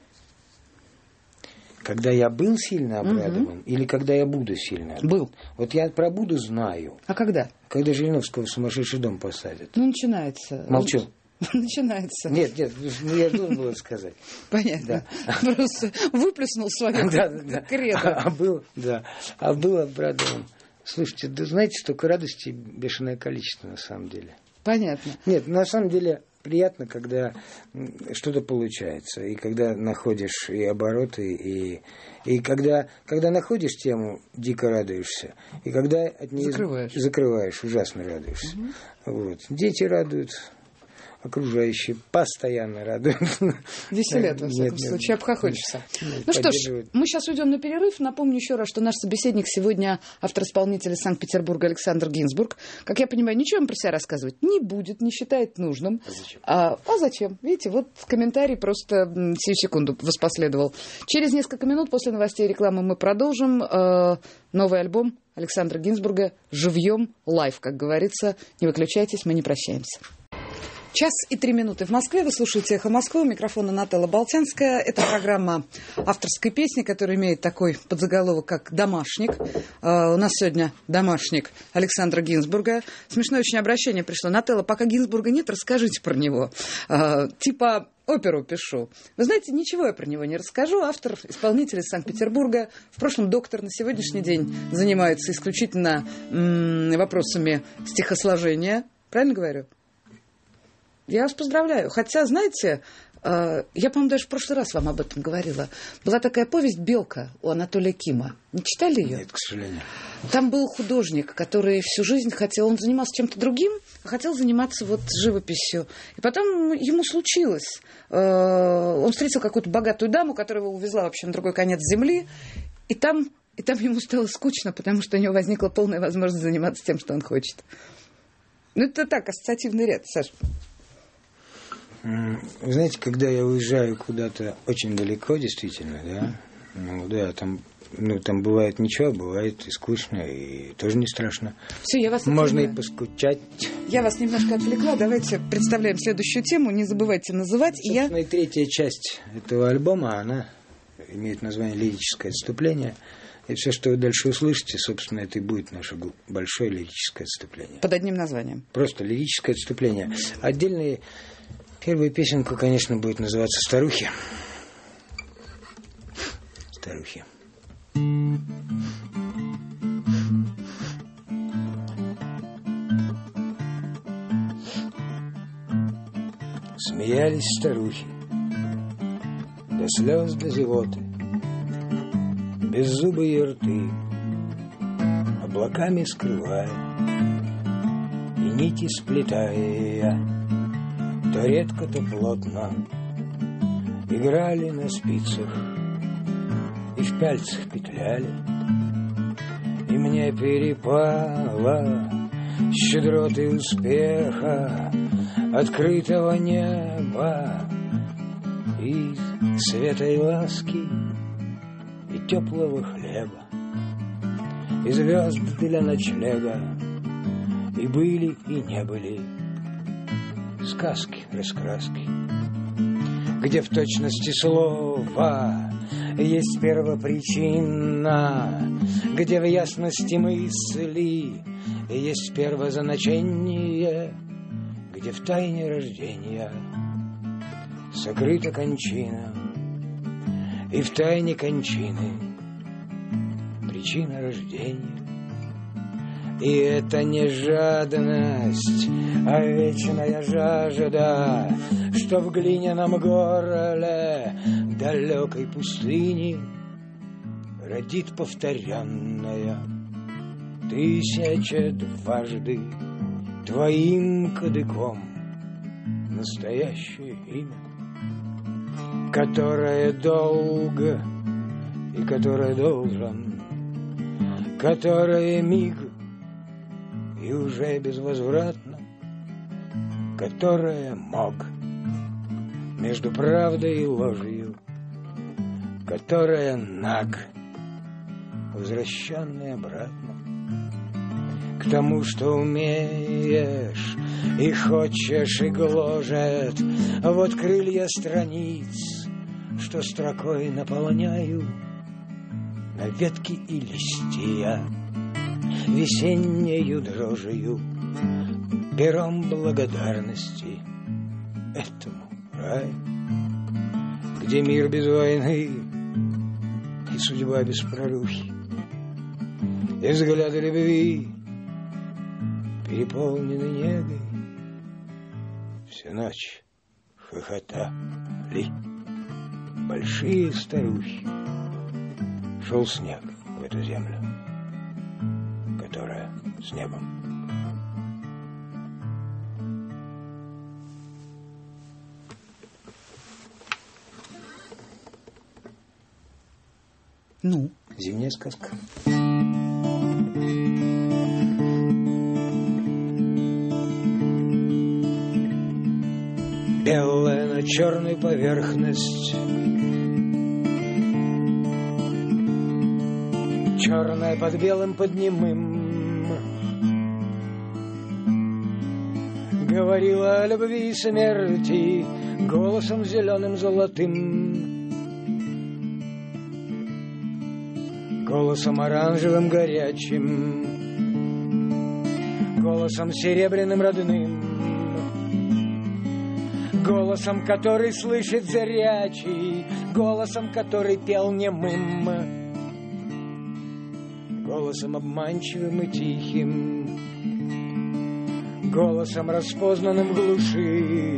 Когда я был сильно обрадован, угу. или когда я буду сильно обрадован? Был. Вот я про буду знаю. А когда? Когда Жириновского в сумасшедший дом посадят. Ну, начинается. Молчу. Начинается. Нет, нет, я должен был сказать. Понятно. Да. Просто выплеснул свое кредо. А был, да, а был обрадован. Слушайте, да знаете, столько радости, бешеное количество на самом деле. Понятно. Нет, на самом деле приятно, когда что-то получается, и когда находишь и обороты, и, и когда, когда находишь тему, дико радуешься, и когда от нее закрываешь, закрываешь ужасно радуешься. Угу. Вот. Дети радуют, окружающие постоянно радуют. Веселят, во всяком случае, обхохочется. Ну что ж, мы сейчас уйдем на перерыв. Напомню еще раз, что наш собеседник сегодня автор-исполнитель из Санкт-Петербурга Александр Гинзбург. Как я понимаю, ничего он про себя рассказывать не будет, не считает нужным. А зачем? А, а зачем? Видите, вот комментарий просто сию секунду воспоследовал. Через несколько минут после новостей и рекламы мы продолжим. Э, новый альбом Александра Гинзбурга «Живьем лайв», как говорится. Не выключайтесь, мы не прощаемся. Час и три минуты в Москве. Вы слушаете «Эхо Москвы». У микрофона Нателла Болтянская. Это программа авторской песни, которая имеет такой подзаголовок, как «Домашник». Uh, у нас сегодня домашник Александра Гинзбурга. Смешное очень обращение пришло. Нателла, пока Гинзбурга нет, расскажите про него. Uh, типа... Оперу пишу. Вы знаете, ничего я про него не расскажу. Автор, исполнитель из Санкт-Петербурга. В прошлом доктор, на сегодняшний день занимается исключительно м- вопросами стихосложения. Правильно говорю? Я вас поздравляю. Хотя, знаете, э, я, по-моему, даже в прошлый раз вам об этом говорила. Была такая повесть «Белка» у Анатолия Кима. Не читали ее? Нет, к сожалению. Там был художник, который всю жизнь хотел... Он занимался чем-то другим, а хотел заниматься вот живописью. И потом ему случилось. Э, он встретил какую-то богатую даму, которая его увезла вообще на другой конец земли. И там, и там ему стало скучно, потому что у него возникла полная возможность заниматься тем, что он хочет. Ну, это так, ассоциативный ряд, Саша. Вы знаете, когда я уезжаю куда-то очень далеко, действительно, да, ну да, там, ну, там бывает ничего, бывает и скучно, и тоже не страшно. Все, я вас Можно отвлекла. и поскучать. Я вас немножко отвлекла. Давайте представляем следующую тему. Не забывайте называть. Собственно, и я... и третья часть этого альбома, она имеет название «Лирическое отступление». И все, что вы дальше услышите, собственно, это и будет наше большое лирическое отступление. Под одним названием. Просто лирическое отступление. Отдельные... Первая песенка, конечно, будет называться «Старухи». Старухи. Смеялись старухи до слез, до зевоты, беззубые рты облаками скрывая и нити сплетая. То редко, то плотно играли на спицах и в пяльцах петляли. И мне перепало щедроты успеха, открытого неба, из света и ласки и теплого хлеба, и звезд для ночлега, и были, и не были сказки, раскраски, где в точности слова есть первопричина, где в ясности мысли есть первозначение, где в тайне рождения сокрыта кончина, и в тайне кончины причина рождения. И это не жадность, а вечная жажда, что в глиняном горле далекой пустыни родит повторенная тысяча дважды твоим кадыком настоящее имя, которое долго и которое должен, которое миг и уже безвозвратно, которое мог между правдой и ложью, которое наг, возвращенный обратно к тому, что умеешь и хочешь, и гложет. Вот крылья страниц, что строкой наполняю на ветки и листья весеннею дрожью, пером благодарности этому раю, где мир без войны и судьба без прорухи, и взгляды любви переполнены негой. Всю ночь хохотали большие старухи. Шел снег в эту землю, которая с небом. Ну? Зимняя сказка. Белая на черную поверхность, черная под белым под немым, говорила о любви и смерти голосом зеленым золотым, голосом оранжевым горячим, голосом серебряным родным, голосом, который слышит зрячий, голосом, который пел немым, голосом обманчивым и тихим, голосом, распознанным в глуши,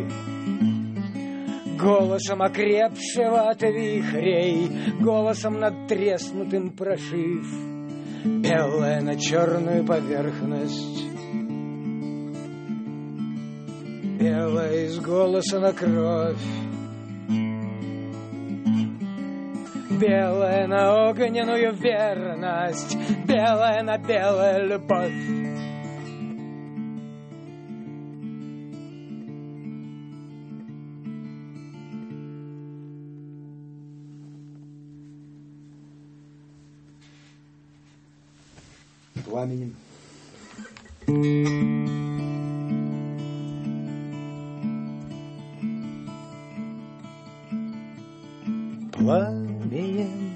голосом окрепшего от вихрей, голосом надтреснутым прошив белая на черную поверхность, белая из голоса на кровь, белая на огненную верность, белая на белая любовь. Пламенем. Пламенем.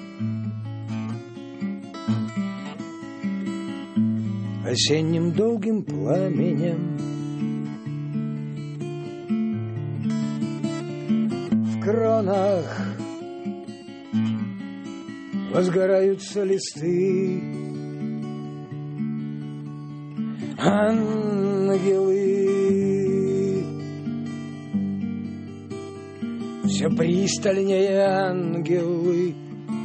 Осенним долгим пламенем. В кронах возгораются листы, ангелы все пристальнее, ангелы.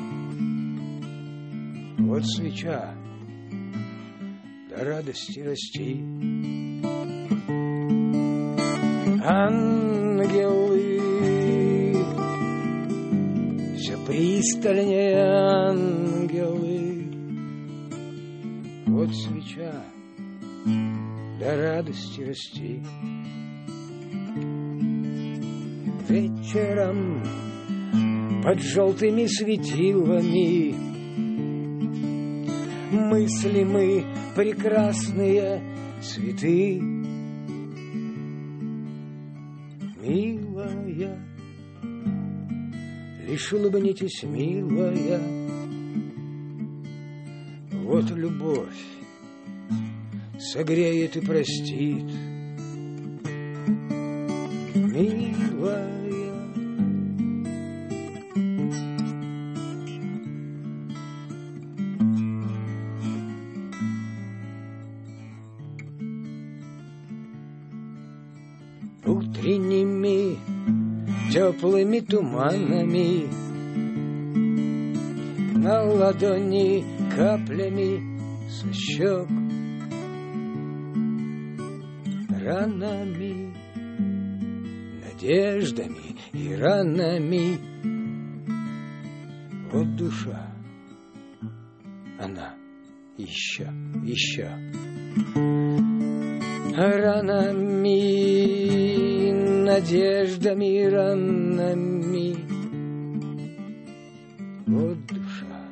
Вот свеча, до радости расти, ангелы все пристальнее, ангелы. Вот свеча, до радости расти. Вечером под желтыми светилами мысли мы прекрасные цветы. Милая, лишь улыбнитесь, милая, вот любовь согреет и простит. Милая, утренними теплыми туманами на ладони каплями со щек, ранами, надеждами и ранами. Вот душа, она еще, еще. Ранами, надеждами, ранами. Вот душа,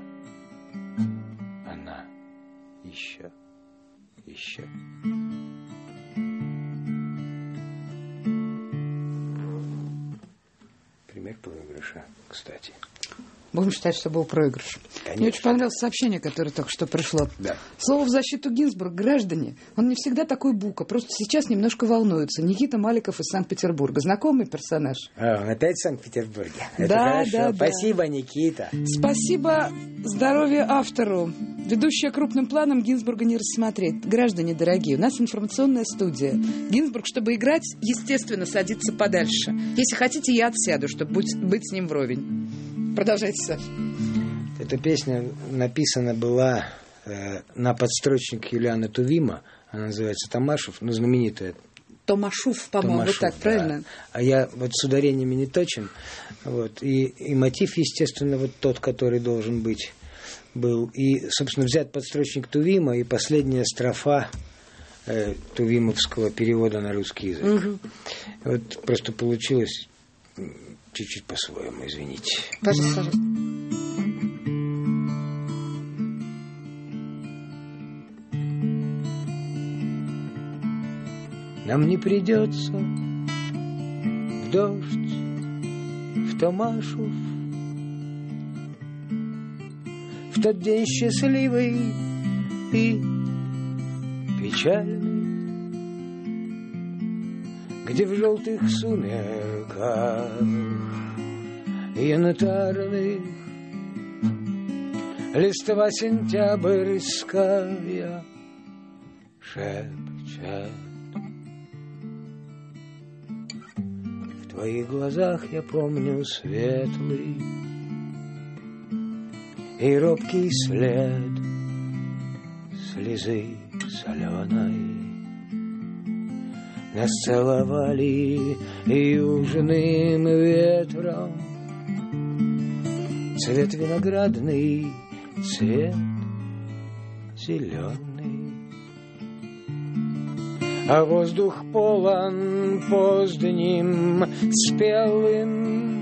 она еще, еще. Пример проигрыша, кстати. Будем считать, что был проигрыш. Конечно. Мне очень понравилось сообщение, которое только что пришло. Да. Слово в защиту Гинзбурга. Граждане, он не всегда такой бука, просто сейчас немножко волнуется. Никита Маликов из Санкт-Петербурга. Знакомый персонаж? А, он опять в Санкт-Петербурге. Это да, хорошо. да, Спасибо, да. Никита. Спасибо, здоровья автору. Ведущая крупным планом Гинзбурга не рассмотреть. Граждане дорогие, у нас информационная студия. Гинзбург, чтобы играть, естественно, садится подальше. Если хотите, я отсяду, чтобы быть, быть с ним вровень. Продолжайте, Саш. Эта песня написана была э, на подстрочник Юлиана Тувима. Она называется «Тамашев», ну, знаменитая Томашув, по-моему, вот так, да. правильно? А я вот с ударениями не точен. Вот. И, и мотив, естественно, вот тот, который должен быть, был. И, собственно, взят подстрочник Тувима и последняя строфа э, тувимовского перевода на русский язык. Угу. Вот просто получилось чуть-чуть по-своему, извините. Пожалуйста. Нам не придется в дождь, в Томашув, в тот день счастливый и печальный, где в желтых сумерках янтарных листва сентябрьская шепчет. В твоих глазах я помню светлый и робкий след слезы соленой. Нас целовали южным ветром, цвет виноградный, цвет зеленый. А воздух полон поздним спелым,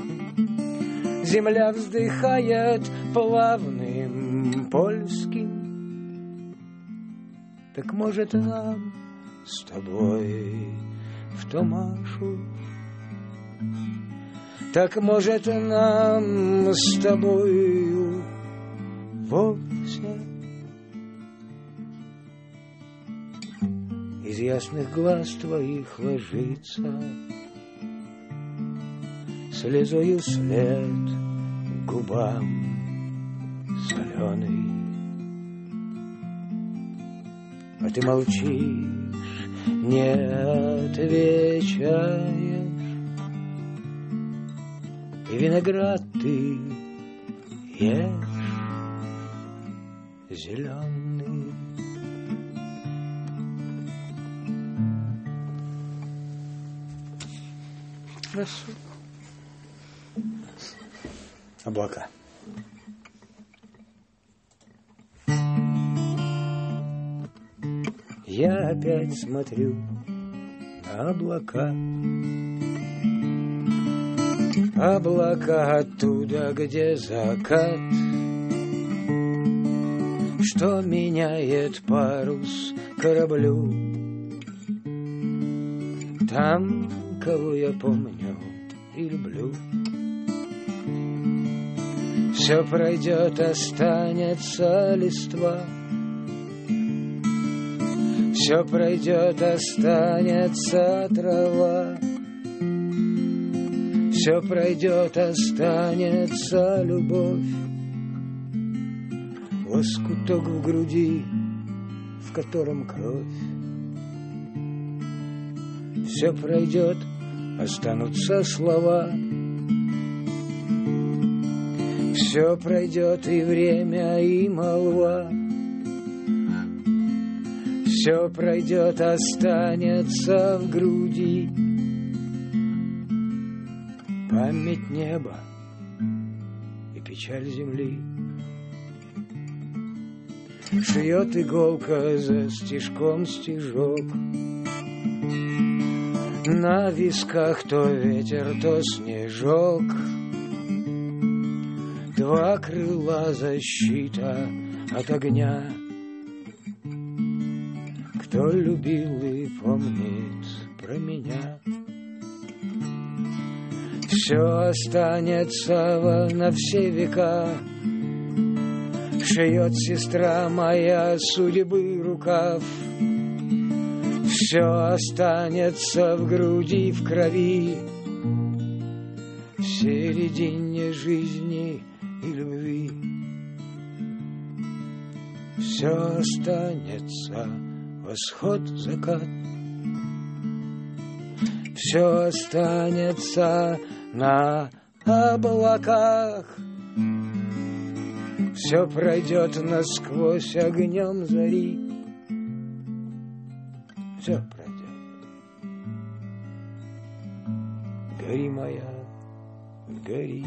земля вздыхает плавным польским. Так может нам с тобой в Томашув, так может нам с тобою вовсе. Из ясных глаз твоих ложится слезою след к губам соленый. А ты молчишь, не отвечаешь, и виноград ты ешь зеленый. Хорошо. Облака. Я опять смотрю на облака. Облака оттуда, где закат, что меняет парус кораблю. Там, кого я помню и люблю. Все пройдет, останется листва. Все пройдет, останется трава. Все пройдет, останется любовь. Лоскуток в груди, в котором кровь. Все пройдет, останутся слова. Все пройдет, и время, и молва. Все пройдет, останется в груди. Память неба и печаль земли. Шьет иголка за стежком стежок. На висках то ветер, то снежок. Два крыла защита от огня. Кто любил и помнит про меня. Все останется на все века. Шьет сестра моя судьбы рукав. Все останется в груди, в крови, в середине жизни и любви. Все останется, восход, закат. Все останется на облаках. Все пройдет насквозь огнем зари. Все пройдет гори моя, гори.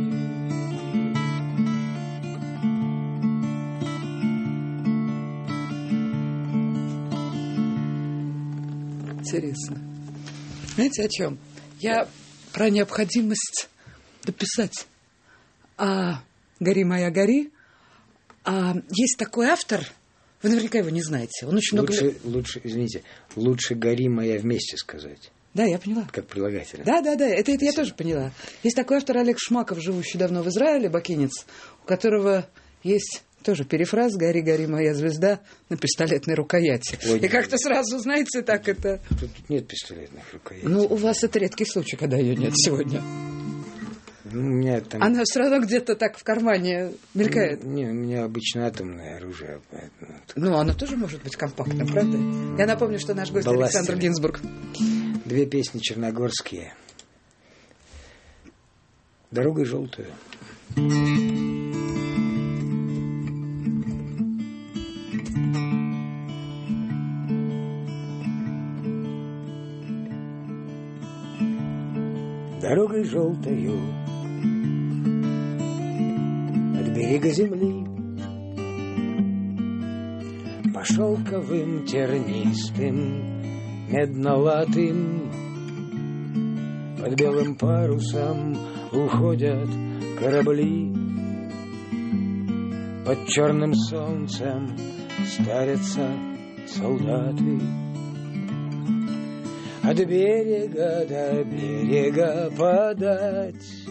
Интересно. Знаете, о чем? Я про необходимость дописать. А «Гори, моя, гори». А есть такой автор, вы наверняка его не знаете. Он очень лучше, много... лучше, извините, лучше «гори моя» вместе сказать. Да, я поняла. Как прилагательное. Да, да, да, это, это я тоже поняла. Есть такой автор Олег Шмаков, живущий давно в Израиле, бакинец, у которого есть... Тоже перефраз «Гори, гори, моя звезда» на пистолетной рукояти. Ой, и как-то сразу, знаете, так это... Тут нет пистолетных рукоятей. Ну, у вас это редкий случай, когда ее нет сегодня. Ну, у меня там... Она все равно где-то так в кармане мелькает. Не, у меня обычно атомное оружие. Поэтому... Ну, оно тоже может быть компактным, правда? Я напомню, что наш гость Балластеры. Александр Гинзбург. Две песни черногорские. «Дорогой желтую». Дорогой желтою от берега земли по шелковым тернистым меднолатым под белым парусом уходят корабли, под черным солнцем старятся солдаты. От берега до берега подать,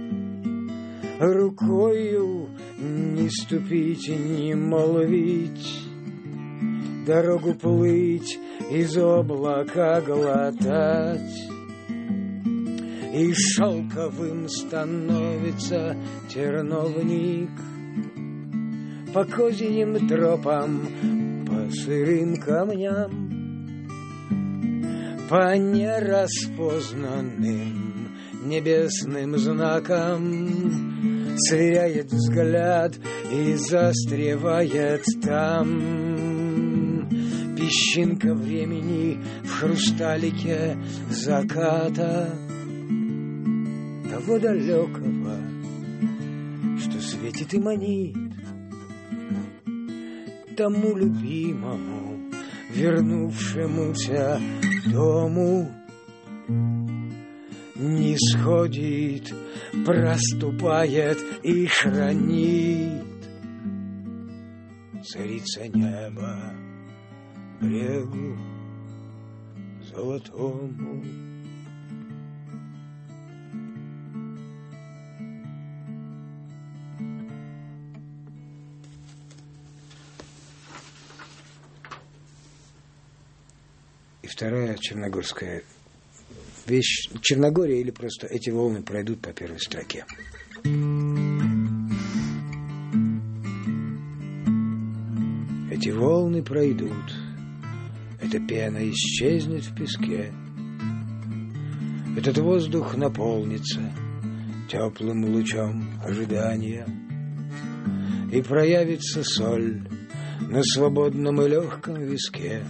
рукою не ступить, не молвить, дорогу плыть, из облака глотать. И шелковым становится терновник по козьим тропам, по сырым камням, по нераспознанным небесным знакам сверяет взгляд и застревает там. Песчинка времени в хрусталике заката, того далекого, что светит и манит, тому любимому, вернувшемуся дому, не сходит, проступает и хранит царица неба брегу золотому. И вторая черногорская вещь. Черногория или просто эти волны пройдут по первой строке. Эти волны пройдут, эта пена исчезнет в песке, этот воздух наполнится теплым лучом ожидания, и проявится соль на свободном и легком виске,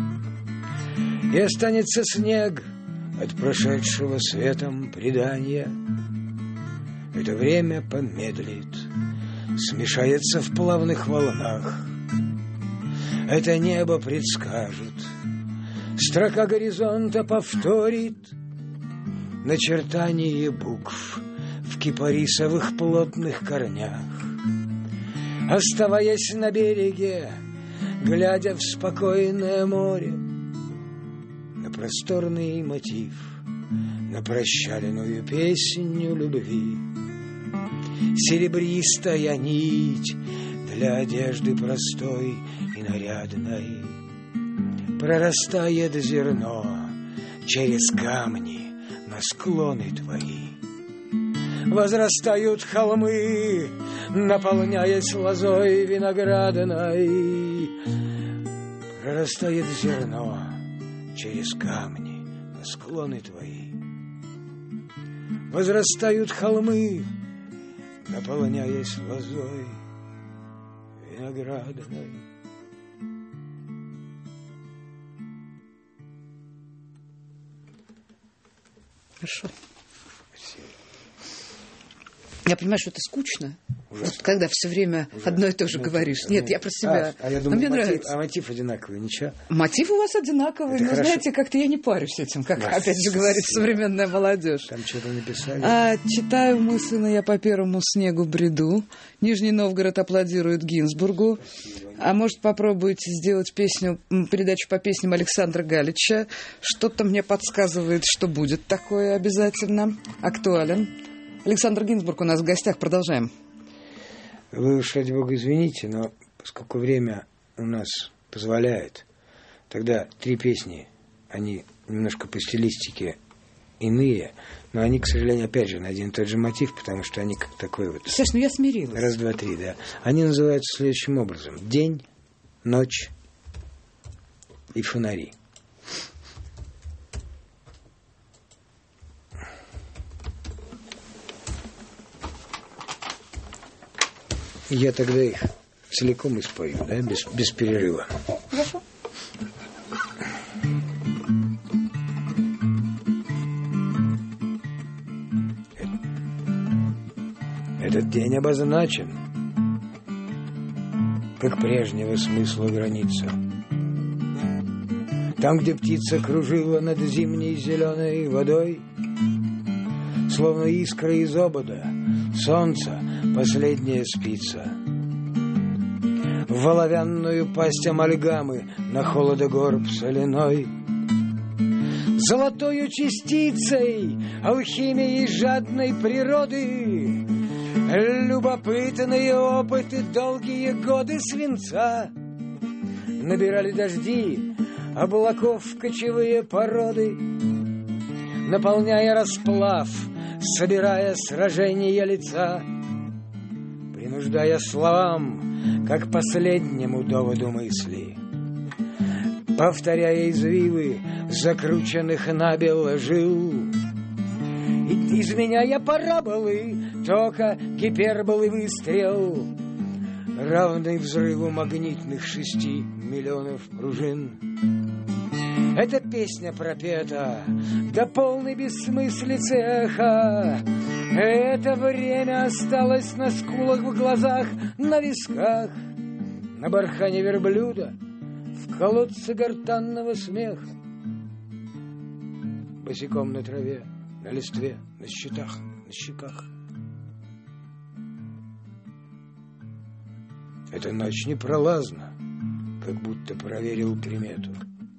и останется снег от прошедшего светом предания. Это время помедлит, смешается в плавных волнах. Это небо предскажет, строка горизонта повторит начертание букв в кипарисовых плотных корнях. Оставаясь на береге, глядя в спокойное море, на просторный мотив, на прощальную песню любви, серебристая нить для одежды простой и нарядной, прорастает зерно через камни на склоны твои. Возрастают холмы, наполняясь лозой виноградной, прорастает зерно через камни на склоны твои. Возрастают холмы, наполняясь лозой виноградной. Хорошо. Я понимаю, что это скучно. Ужасно. Вот когда все время Ужасно. одно и то же Ужасно. говоришь. Нет, я про себя. А, а я Но думаю, мне мотив, нравится. а мотив одинаковый, ничего? Мотив у вас одинаковый, Это но, хорошо. знаете, как-то я не парюсь этим, как, Да. опять же, говорит современная молодежь. Там что-то написали. А, читаю мысленно я по первому снегу бреду. Нижний Новгород аплодирует Гинзбургу. А может, попробуйте сделать песню, м, передачу по песням Александра Галича. Что-то мне подсказывает, что будет такое обязательно. Актуален. Александр Гинзбург у нас в гостях. Продолжаем. Вы уж, ради бога, извините, но поскольку время у нас позволяет, тогда три песни, они немножко по стилистике иные, но они, к сожалению, опять же, на один и тот же мотив, потому что они как такой вот... Саш, ну я смирилась. Раз, два, три, да. Они называются следующим образом. День, ночь и фонари. Я тогда их целиком испою, да, без, без перерыва. Хорошо. Этот день обозначен, как прежнего смысла граница. Там, где птица кружила над зимней зеленой водой, словно искра из обода, солнца последняя спица. В оловянную пасть амальгамы на холодогорб соляной, золотою частицей алхимии жадной природы, любопытные опыты, долгие годы свинца набирали дожди облаков кочевые породы, наполняя расплав, собирая сражения лица, принуждая словам, как последнему доводу мысли, повторяя извивы закрученных набело жил, и изменяя параболы, тока гиперболы выстрел, равный взрыву магнитных шести миллионов пружин. Эта песня пропета до полной бессмыслицы эха. Это время осталось на скулах, в глазах, на висках, на бархане верблюда, в колодце гортанного смеха, босиком на траве, на листве, на щитах, на щеках. Эта ночь непролазна, как будто проверил примету.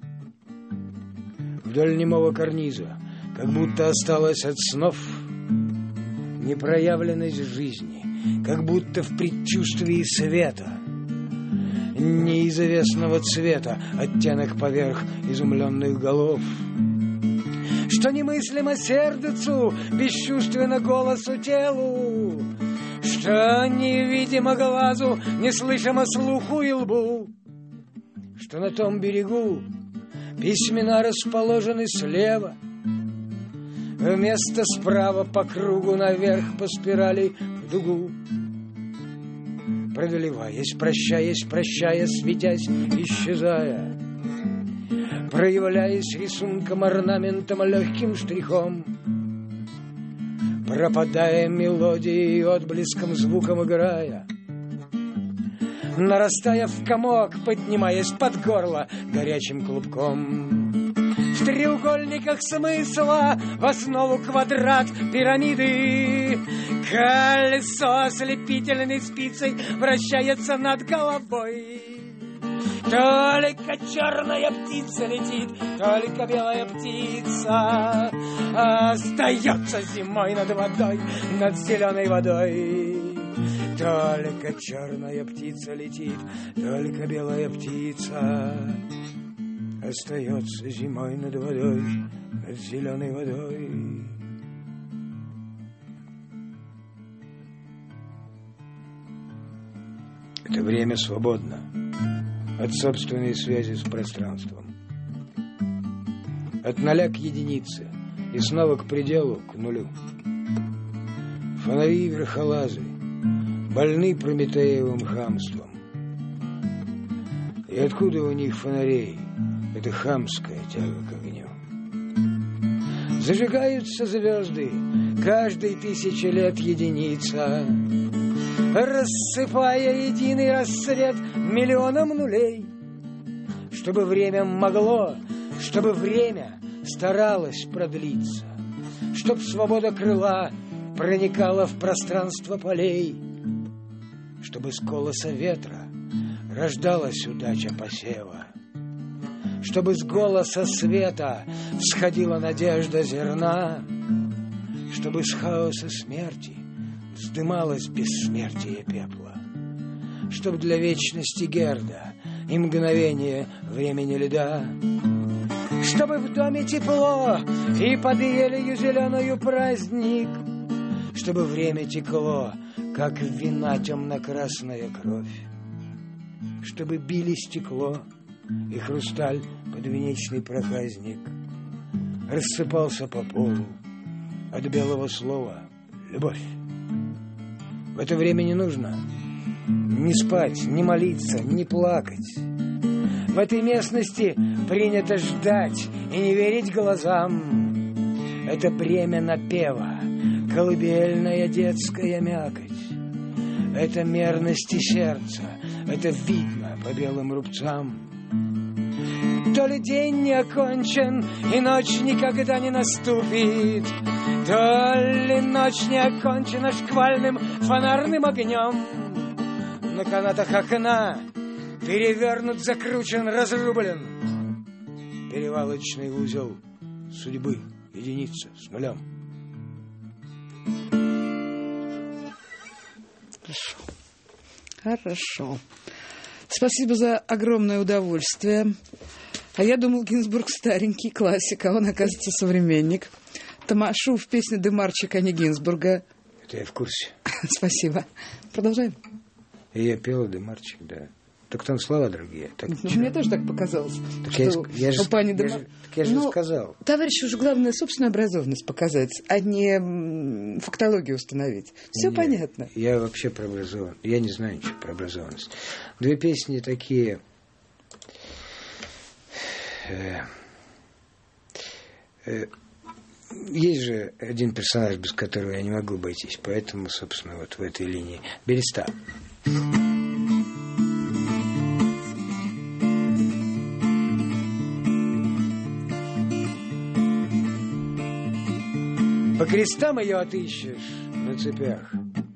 Вдоль немого карниза, как будто осталось от снов непроявленность жизни, как будто в предчувствии света, неизвестного цвета, оттенок поверх изумленных голов, что немыслимо сердцу, бесчувственно голосу телу, что невидимо глазу, неслышимо слуху и лбу, что на том берегу письмена расположены слева, вместо справа по кругу наверх по спирали в дугу, преодолеваясь, прощаясь, прощая, светясь, исчезая, проявляясь рисунком, орнаментом, легким штрихом, пропадая мелодией, отблеском, звуком играя, нарастая в комок, поднимаясь под горло горячим клубком. В треугольниках смысла в основу квадрат пирамиды, колесо ослепительной спицей вращается над головой. Только черная птица летит, только белая птица остается зимой над водой, над зеленой водой. Только черная птица летит, только белая птица остается зимой над водой, над зеленой водой. Это время свободно от собственной связи с пространством, от ноля к единице и снова к пределу, к нулю. Фонари и верхолазы больны Прометеевым хамством. И откуда у них фонарей эта хамская тяга к огню? Зажигаются звезды, каждые тысячи лет единица, рассыпая единый рассвет миллионом нулей, чтобы время могло, чтобы время старалось продлиться, чтоб свобода крыла проникала в пространство полей, чтобы с колоса ветра рождалась удача посева, чтобы с голоса света всходила надежда зерна, чтобы с хаоса смерти вздымалось бессмертие пепла, чтоб для вечности Герда и мгновение времени льда, чтобы в доме тепло и под елью зеленую праздник, чтобы время текло, как вина темно-красная кровь, чтобы били стекло и хрусталь подвенечный проказник, рассыпался по полу от белого слова «любовь». В это время не нужно ни спать, ни молиться, ни плакать. В этой местности принято ждать и не верить глазам. Это бремя напева, колыбельная детская мякоть. Это мерности сердца, это видно по белым рубцам. То ли день не окончен, и ночь никогда не наступит, то ли ночь не окончена шквальным фонарным огнем. На канатах окна перевернут, закручен, разрублен перевалочный узел судьбы, единица с нулем. Хорошо. Хорошо. Спасибо за огромное удовольствие. А я думал, Гинзбург старенький классик, а он, оказывается, современник. Тамашу в песне Демарчик, а не Гинзбурга. Это я в курсе. Спасибо. Продолжаем. И я пела Демарчик, да. Так там слова другие. Так, ну, мне тоже так показалось. Так что я, я, же, пани я, Демар... же, так я же ну, сказал. Товарищу же главное собственную образованность показать, а не фактологию установить. Все Нет, понятно. Я вообще про образованность. Я не знаю ничего про образованность. Две песни такие... Э, э, есть же один персонаж, без которого я не могу обойтись. Поэтому, собственно, вот в этой линии. Береста. По крестам ее отыщешь на цепях,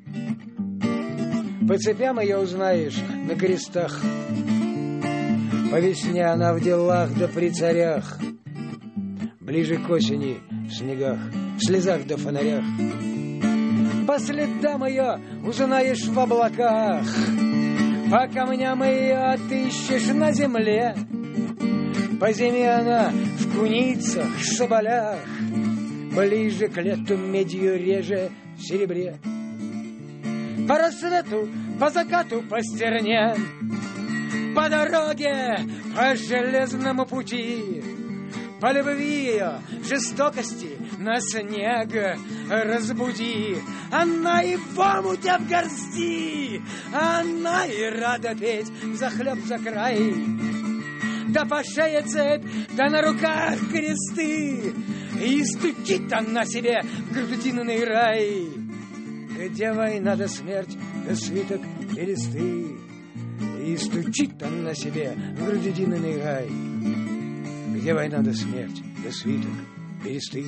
по цепям ее узнаешь на крестах. По весне она в делах да при царях, ближе к осени в снегах, в слезах да фонарях. По следам ее узнаешь в облаках, по камням ее отыщешь на земле. По зиме она в куницах, соболях, ближе к лету медью реже в серебре. По рассвету, по закату, по стерне, по дороге, по железному пути, по любви ее, жестокости на снег разбуди. Она и в омуте в горсти, она и рада петь захлеб за край. Да по шее цепь, да на руках кресты, и стучит она себе в грудинный рай. Где война да смерть, да свиток и листы, и стучит она себе в грудинный рай. Где война да смерть, да свиток и листы.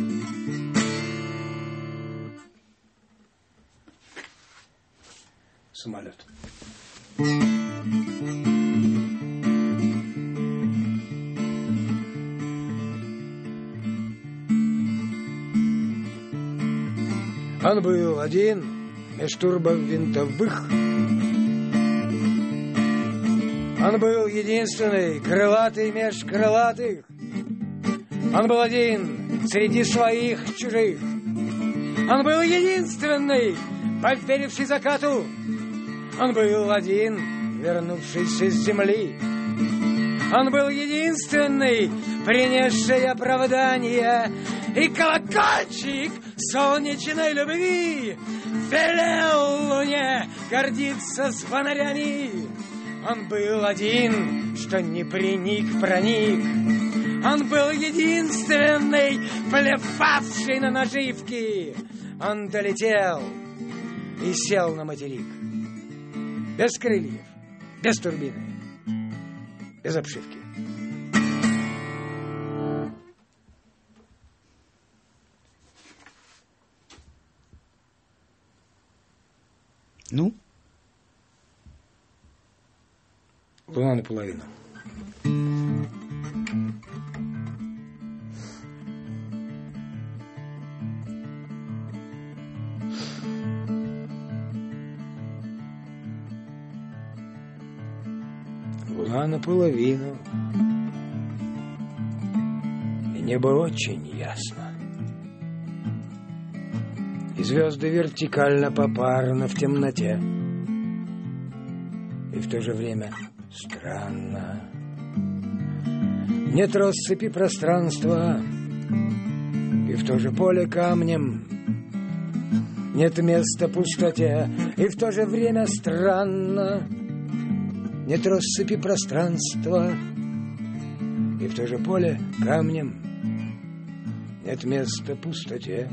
Самолет. Он был один меж турбов винтовых. Он был единственный, крылатый меж крылатых. Он был один среди своих чужих. Он был единственный, поверивший закату. Он был один, вернувшийся с земли. Он был единственный, принесший оправдание и колокольчик солнечной любви. Велел луне гордиться с фонарями. Он был один, что не приник, проник. Он был единственный, плевавший на наживки. Он долетел и сел на материк. Без крыльев, без турбины, без обшивки. Ну? Луна наполовину. Луна наполовину. И небо очень ясно. И звезды вертикально попарно в темноте. И в то же время странно. Нет россыпи пространства, и в то же поле камнем. Нет места пустоте, и в то же время странно. Нет россыпи пространства, и в то же поле камнем. Нет места пустоте.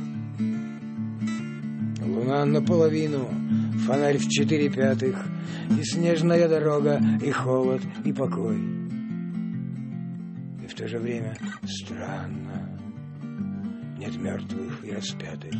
Луна наполовину, фонарь в четыре пятых, и снежная дорога, и холод, и покой. И в то же время странно. Нет мертвых и распятых.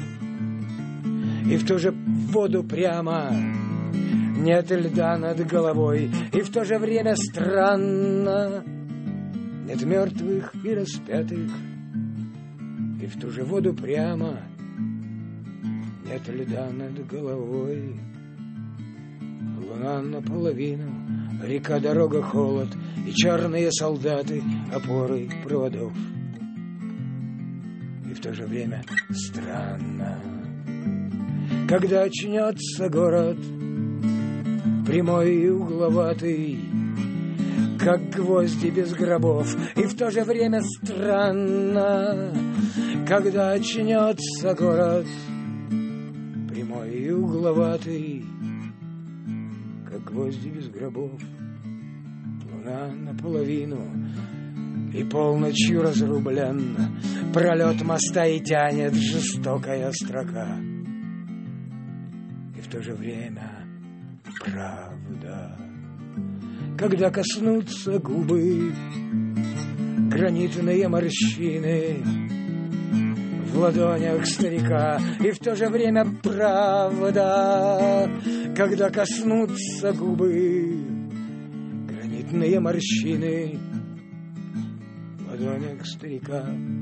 И в ту же воду прямо. Нет льда над головой. И в то же время странно. Нет мертвых и распятых. И в ту же воду прямо. Нет льда над головой. Луна наполовину, река, дорога, холод, и черные солдаты, опоры проводов. И в то же время странно, когда очнется город, прямой и угловатый, как гвозди без гробов. И в то же время странно, когда очнется город, прямой и угловатый, как гвозди без гробов. Луна наполовину, и полночью разрублен пролет моста, и тянет жестокая строка. И в то же время правда, когда коснутся губы гранитные морщины в ладонях старика. И в то же время правда, когда коснутся губы гранитные морщины в ладонях старика.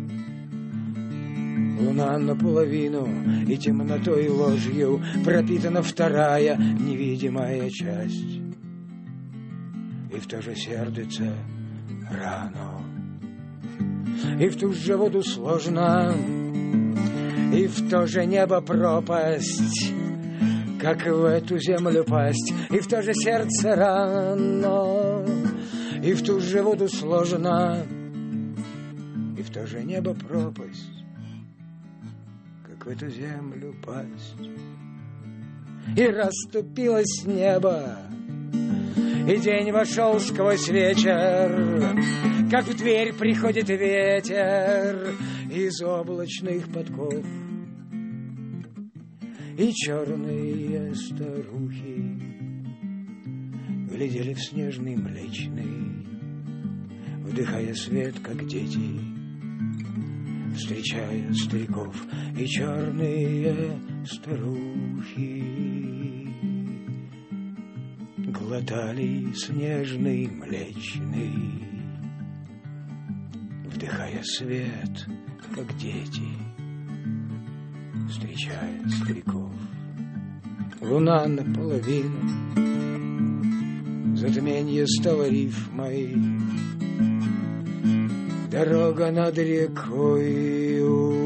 Луна наполовину, и темнотой и ложью пропитана вторая невидимая часть. И в то же сердце рано, и в ту же воду сложно, и в то же небо пропасть, как в эту землю пасть. И в то же сердце рано, и в ту же воду сложно, и в то же небо пропасть, как в эту землю пасть. И расступилось небо, и день вошел сквозь вечер, как в дверь приходит ветер из облачных подков. И черные старухи глядели в снежный млечный, вдыхая свет, как дети, встречая стариков. И черные старухи глотали снежный млечный, вдыхая свет, как дети, встречая стариков. Луна наполовину, затмение стало рифмой, дорога над рекою,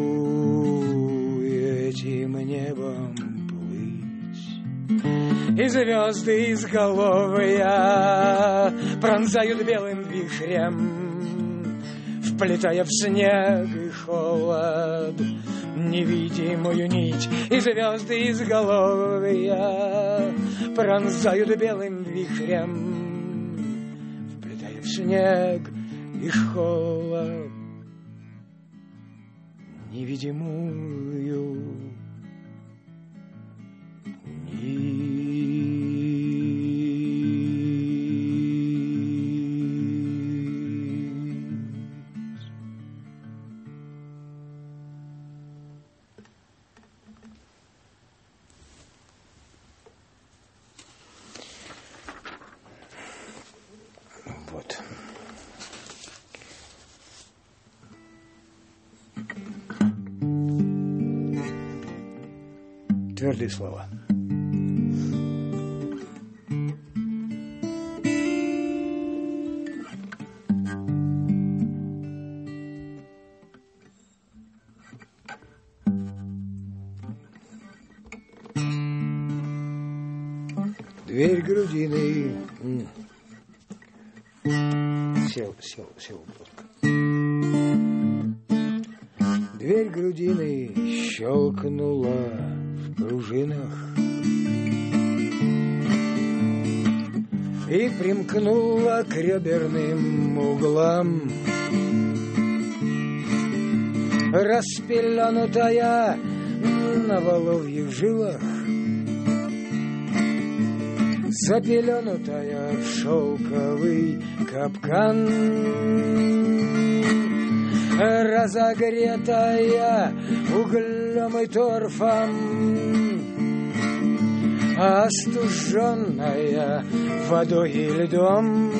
этим небом плыть. И звезды изголовья пронзают белым вихрем, вплетая в снег и холод невидимую нить. И звезды изголовья пронзают белым вихрем, вплетая в снег и школа невидимую вот. Твердые слова. Дверь грудины. Сел, сел, сел. Дверь грудины щелкнула в пружинах и примкнула к реберным углам. Распеленутая на воловьих жилах, запеленутая в шелковый капкан, разогретая углем и торфом, остуженная водой и льдом,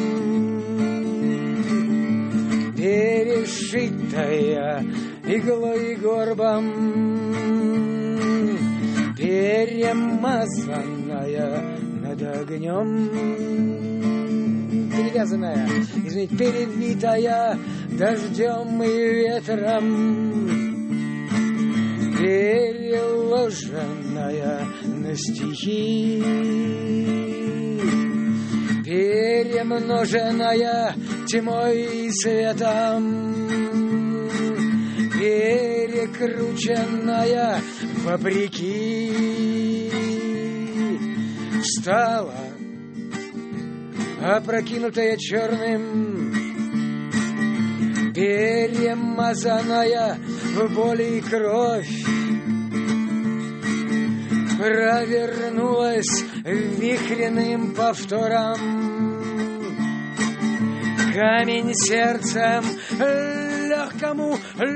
перешитая иглой и горбом, перемазанная над огнем, перевязанная, извините, перевитая дождем и ветром, переложенная на стихи, перемноженная тьмой и светом, перекрученная вопреки, встала, опрокинутая черным, перемазанная в боли и кровь, провернулась вихренным повтором, камень сердцем легкому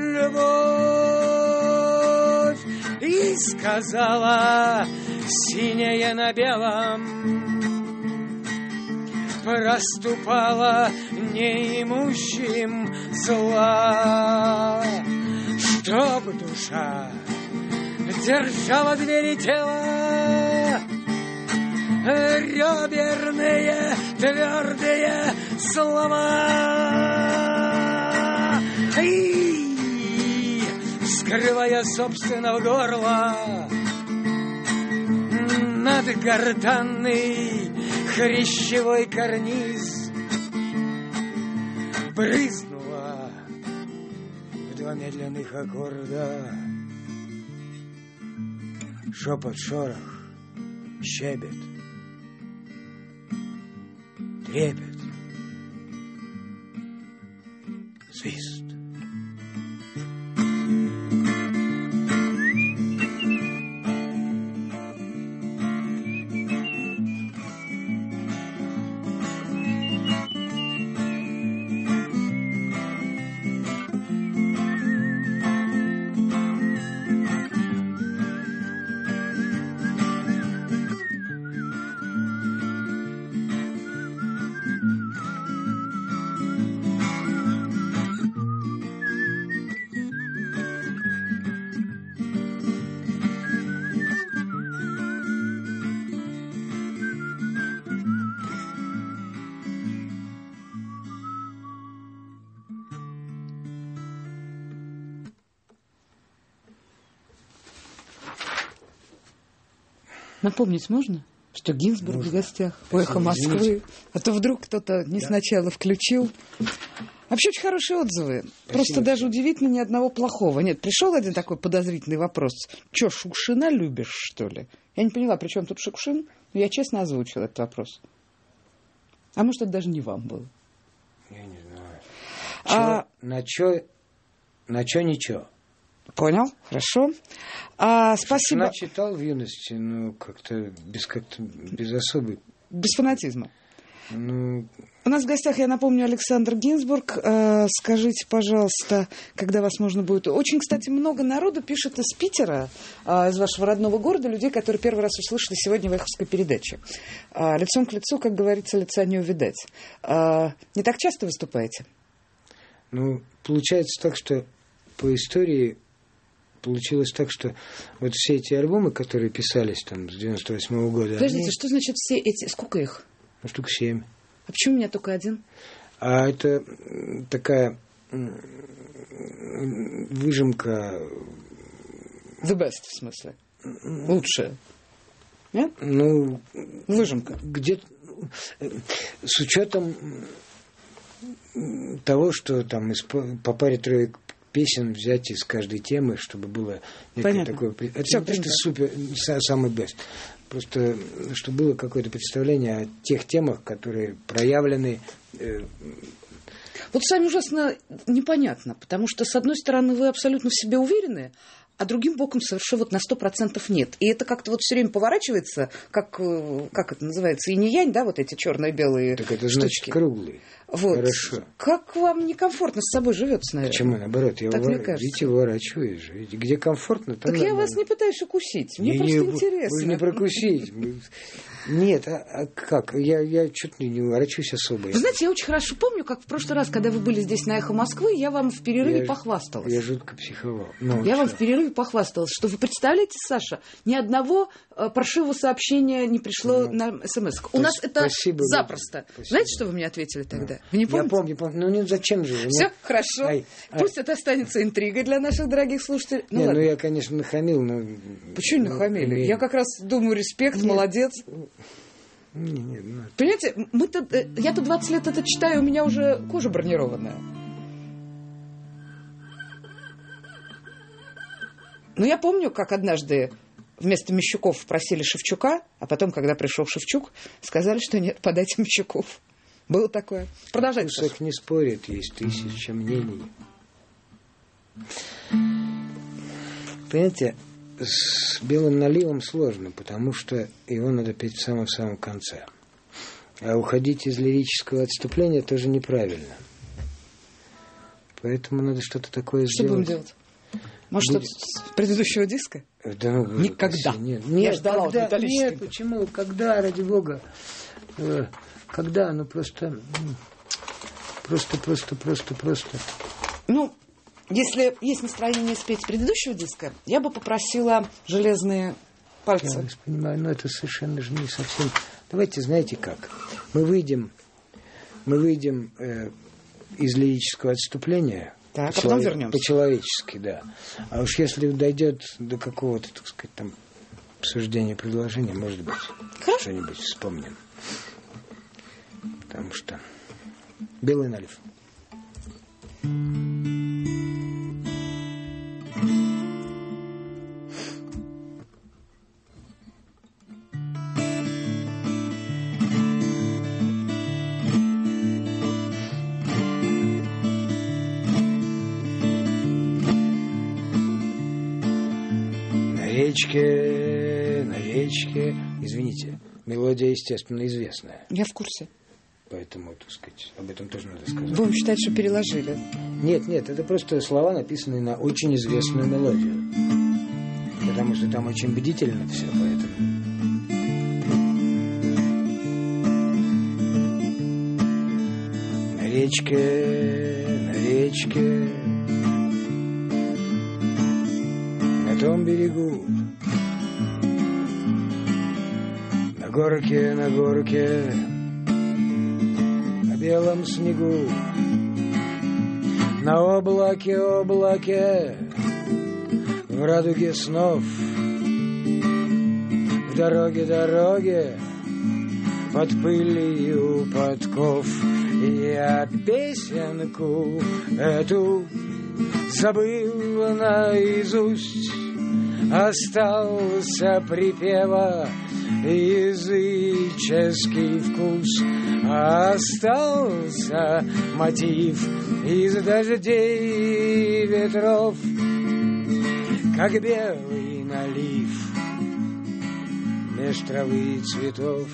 любовь, и сказала синее на белом, проступала неимущим зла, чтоб душа держала двери тела, реберные твердые слова, и, вскрывая собственного горла, над гортанный хрящевой карниз брызнула в два медленных аккорда. Шепот, шорох, щебет, трепет, свист. Напомнить можно, что Гинзбург Можно. в гостях у «Эхо Москвы», извините. а то вдруг кто-то не Да. сначала включил. Вообще очень хорошие отзывы. Спасибо. Просто даже удивительно, ни одного плохого. Нет, пришел один такой подозрительный вопрос. Че, Шукшина любишь, что ли? Я не поняла, при чем тут Шукшин? Но я честно озвучила этот вопрос. А может, это даже не вам был. Я не знаю. Чё, А... На чё, на чё ничего. Понял, хорошо. А, спасибо. Я читал в юности, но как-то без, как-то без особой... Без фанатизма. Ну... У нас в гостях, я напомню, Александр Гинзбург. Э, скажите, пожалуйста, когда вас можно будет... Очень, кстати, много народу пишет из Питера, э, из вашего родного города, людей, которые первый раз услышали сегодня в эховской передаче. Э, лицом к лицу, как говорится, лица не увидать. Э, не так часто выступаете? Ну, получается так, что по истории получилось так, что вот все эти альбомы, которые писались там с девяносто восьмого года... Подождите, они... что значит все эти... Сколько их? Ну, штук семь. А почему у меня только один? А это такая выжимка... The best, в смысле? Лучшая. Нет? Ну... Выжимка. Где-то... С учетом того, что там из, по паре-трое песен взять из каждой темы, чтобы было некое такое... Это Все, не то, что супер, самый best. Просто, чтобы было какое-то представление о тех темах, которые проявлены... Э... Вот с вами ужасно непонятно, потому что, с одной стороны, вы абсолютно в себе уверены, а другим боком совершенно вот на сто процентов нет. И это как-то вот все время поворачивается, как, как это называется, инь-янь, да, вот эти черно-белые Так это штучки. Значит круглый. Вот. Хорошо. Как вам некомфортно с собой живется, наверное? Почему? Наоборот, я так увор... мне кажется. Видите, ворачиваюсь же. Видите, где комфортно, там Так нормально. я вас не пытаюсь укусить. Мне не, просто не, интересно. Вы не прокусить. Нет, а, а как? Я, я чуть ли не ворочусь особо. Вы знаете, я очень хорошо помню, как в прошлый раз, когда вы были здесь на «Эхо Москвы», я вам в перерыве я, похвасталась. Я жутко психовал. Ну, я что? вам в перерыве похвасталась, что вы представляете, Саша, ни одного э, паршивого сообщения не пришло ну, на смс. У нас это спасибо, запросто. Спасибо. Знаете, что вы мне ответили тогда? Вы не помните? Я помню, помню. Ну, нет, зачем же? Все, нет. хорошо. Ай, Пусть ай. это останется интригой для наших дорогих слушателей. Ну, не, ну я, конечно, нахамил, но... Почему не нахамили? Ну, я как раз думаю, респект, нет. молодец. Не, не, ну... Понимаете, мы-то, я-то двадцать лет это читаю, у меня уже кожа бронированная. Но я помню, как однажды вместо Мещуков просили Шевчука, а потом, когда пришел Шевчук, сказали, что нет, подайте Мещуков. Было такое. Продолжайте. В вкусах не спорят, есть тысяча мнений. Понимаете, с белым наливом сложно, потому что его надо петь в самом-самом конце. А уходить из лирического отступления тоже неправильно. Поэтому надо что-то такое что сделать. Что будем делать? Может, будет... что-то с предыдущего диска? Да, ну, никогда. Нет, нет, я ждала когда, вот нет, почему? Когда, ради бога? Когда? Ну, просто... Просто, просто, просто, просто. Ну... Если есть настроение спеть с предыдущего диска, я бы попросила «Железные пальцы». Я вас понимаю, но это совершенно же не совсем... Давайте, знаете как? Мы выйдем, мы выйдем э, из лирического отступления. Так, а потом вернемся. По-человечески, да. А уж если дойдет до какого-то, так сказать, там, обсуждения предложения, может быть, Хорошо. что-нибудь вспомним. Потому что белый налив. На речке, на речке. Извините, мелодия, естественно, известная. Я в курсе. Поэтому, так сказать, об этом тоже надо сказать. Будем считать, что переложили. Нет, нет, это просто слова, написанные на очень известную мелодию. Потому что там очень бдительно все, поэтому... На речке, на речке, на том берегу, на горке, на горке, на белом снегу, на облаке, облаке, в радуге снов, в дороге, дороге, под пылью подков. Я песенку эту забыл наизусть, остался припева языческий вкус. Остался мотив из дождей ветров, как белый налив меж травы и цветов.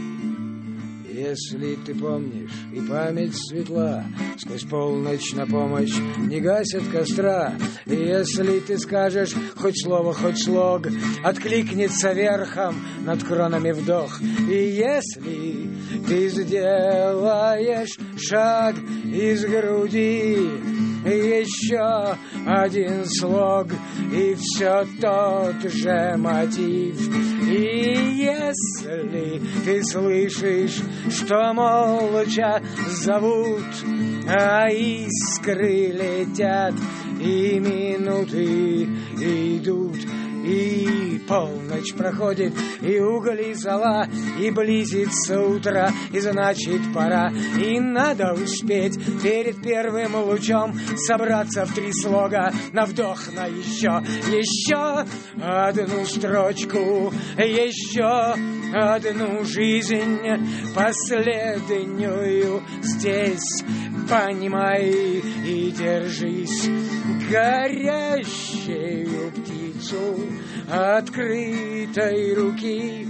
Если ты помнишь, и память светла, сквозь полночь на помощь не гасят костра. И если ты скажешь хоть слово, хоть слог, откликнется верхом над кронами вдох. И если ты сделаешь шаг из груди, еще один слог, и все тот же мотив. И если ты слышишь, что молча зовут, а искры летят, и минуты идут, и полночь проходит, и уголь, и зола, и близится утро, и значит пора. И надо успеть перед первым лучом собраться в три слога, на вдох, на еще, еще одну строчку, еще одну жизнь последнюю здесь. Понимай и держись, горящую птицу открытой руки,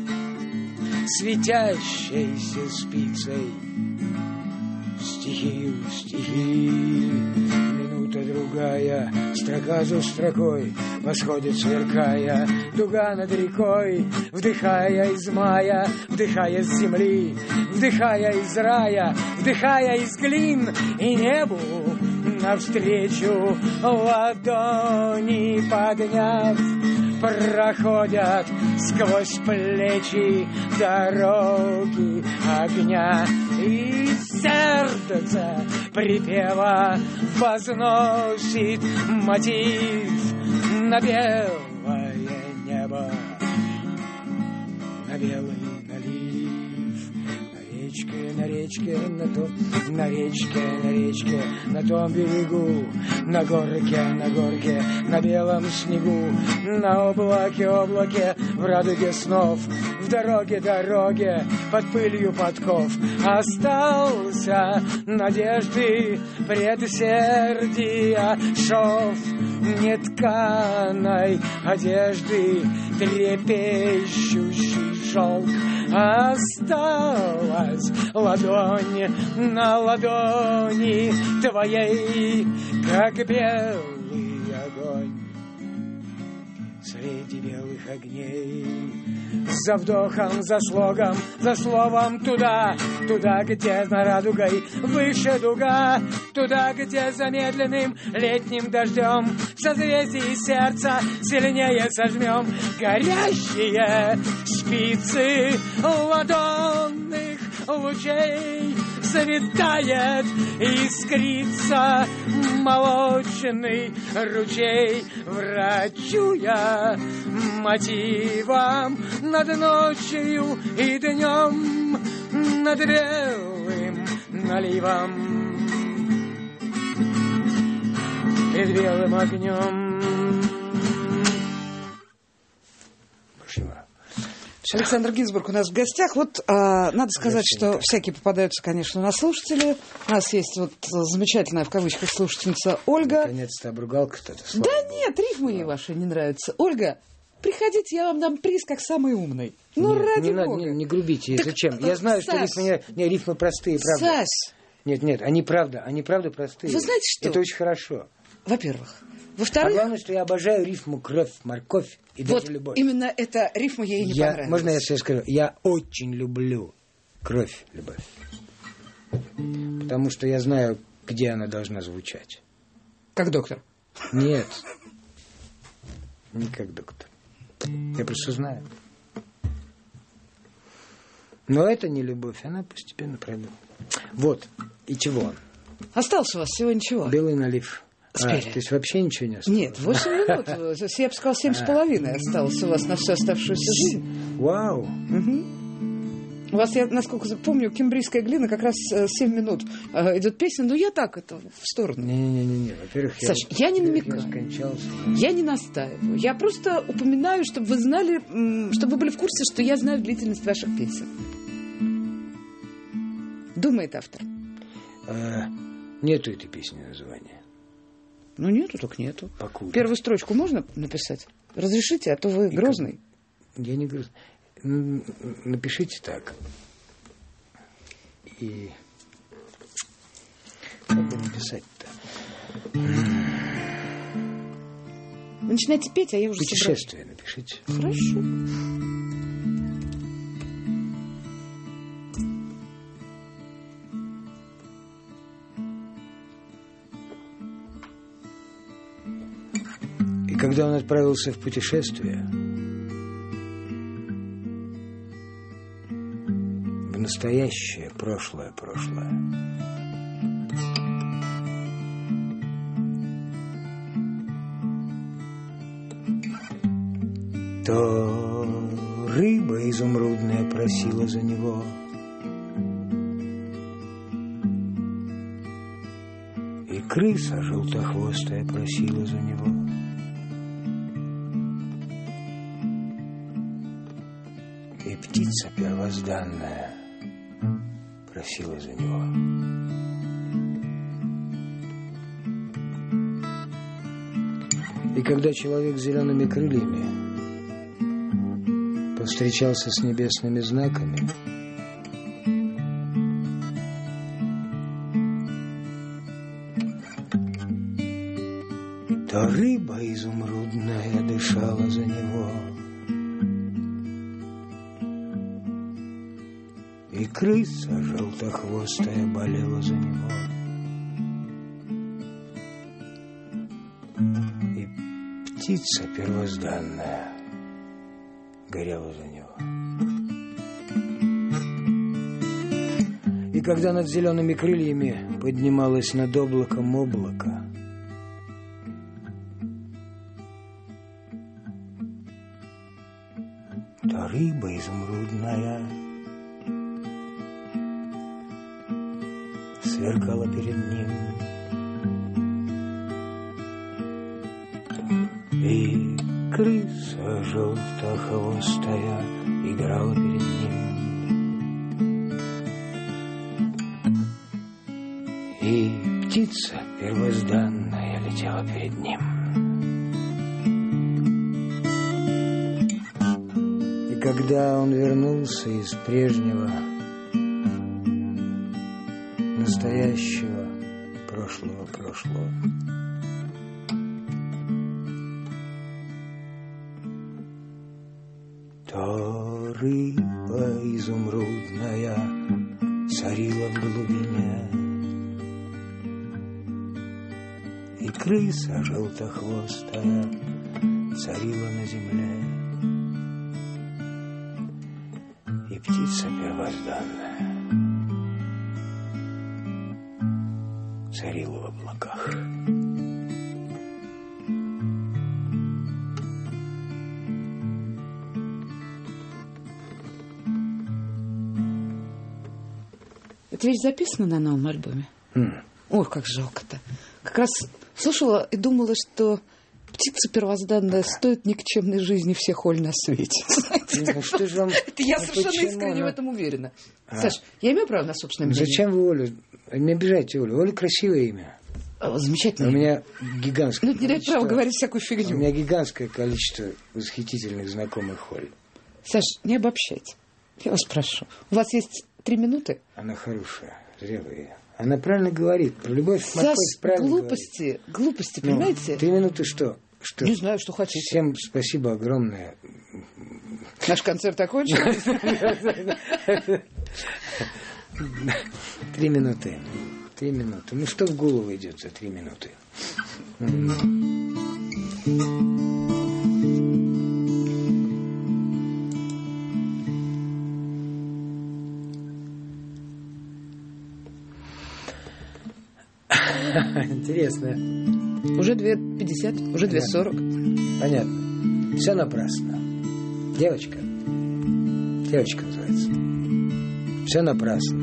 светящейся спицей, стихию стихи. Минута другая, строка за строкой восходит, сверкая, дуга над рекой, вдыхая из мая, вдыхая с земли, вдыхая из рая, вдыхая из глин, и небу навстречу ладони подняв, проходят сквозь плечи дороги огня, и сердце припева возносит мотив на белое небо, на белый налив. На речке, на речке, на том, на речке, на речке, на том берегу, на горке, на горке, на белом снегу, на облаке, облаке, в радуге снов, в дороге, дороге, под пылью подков. Остался надежды предсердия шов нетканой одежды, трепещущий шелк. Осталась ладонь на ладони твоей, как белый огонь среди белых огней. За вдохом, за слогом, за словом туда, туда, где за радугой выше дуга, туда, где за медленным летним дождем в созвездии сердца сильнее сожмем горящие спицы ладонных лучей. Светает, искрится молочный ручей, врачуя мотивом над ночью и днем, над белым наливом, перед белым огнем. Александр Гинзбург у нас в гостях. Вот а, надо сказать, что всякие попадаются, конечно, у нас слушатели. У нас есть вот замечательная, в кавычках, слушательница Ольга. Наконец-то обругал кто-то. Да нет, рифмы ей ваши не нравятся. Ольга, приходите, я вам дам приз как самый умный. Ну, нет, ради не бога. Надо, не, не грубите. Так, зачем? Я знаю, Сась, что рифмы, не, не, рифмы простые, правда. Сась. Нет, нет, они правда, они правда простые. Вы знаете что? Это очень хорошо. Во-первых. А Во-вторых... главное, что я обожаю рифму кровь, морковь и вот даже любовь. именно эта рифма ей не я, понравилась. можно я себе скажу? Я очень люблю кровь, любовь. Потому что я знаю, где она должна звучать. Как доктор? Нет. Не как доктор. Я просто знаю. Но это не любовь, она постепенно пройдет. Вот. И чего? Осталось у вас всего ничего. Белый налив. А, то есть вообще ничего не осталось? Нет, восемь минут. Я бы сказал, семь с половиной осталось у вас на всю оставшуюся жизнь. Вау. Угу. У вас, я насколько помню, «Кембрийская глина» как раз семь минут идет песня, но я так это в сторону. Не-не-не, во-первых, Саш, я, я не намекаю. Я скончался. Я не настаиваю. Я просто упоминаю, чтобы вы знали, чтобы вы были в курсе, что я знаю длительность ваших песен. Думает автор. А, нету этой песни названия. Ну, нету, так нету. Покуда. Первую строчку можно написать? Разрешите, а то вы И грозный. Как... Я не грозный. Напишите так. И как бы написать-то? Вы начинаете петь, а я уже Путешествие собрала. Напишите. Хорошо. И когда он отправился в путешествие, в настоящее, прошлое, прошлое, то рыба изумрудная просила за него, и крыса желтохвостая просила за него, и птица первозданная просила за него. И когда человек с зелеными крыльями повстречался с небесными знаками, то рыба изумрудная дышала за него, и крыса желтохвостая болела за него, и птица первозданная горела за него. И когда над зелеными крыльями поднималось над облаком облако, то рыба изумрудная сверкала перед ним, и крыса желтохвостая играла перед ним, и птица первозданная летела перед ним. И когда он вернулся из прежнего, настоящего, прошлого, прошлого, то рыба изумрудная царила в глубине, и крыса желтохвостая царила на земле, и птица первозданная царила в облаках. Это ведь записано на новом альбоме? Mm. Ох, как жалко-то. Как раз слушала и думала, что птица первозданная стоит никчемной жизни всех холь на свете. Ну, что же вам... Это я совершенно искренне в этом уверена. А. Саш, я имею право на собственное мнение? Зачем вы Олю? Не обижайте Олю. Оля красивое имя. О, замечательно. У меня гигантское Ну, не дает права говорить всякую фигню. У меня гигантское количество восхитительных знакомых Оль. Саш, не обобщайте. Я вас прошу. У вас есть три минуты? Она хорошая, зрелая. Она правильно говорит. Про любовь к Саш, глупости, говорит. глупости, понимаете? Ну, три минуты что? что? Не знаю, что хотите. Всем спасибо огромное. Наш концерт окончен? Три минуты. Три минуты. Ну, что в голову идет за три минуты? Интересно. Уже две пятьдесят, уже две сорок. Понятно. Все напрасно. Девочка. Девочка называется. Все напрасно.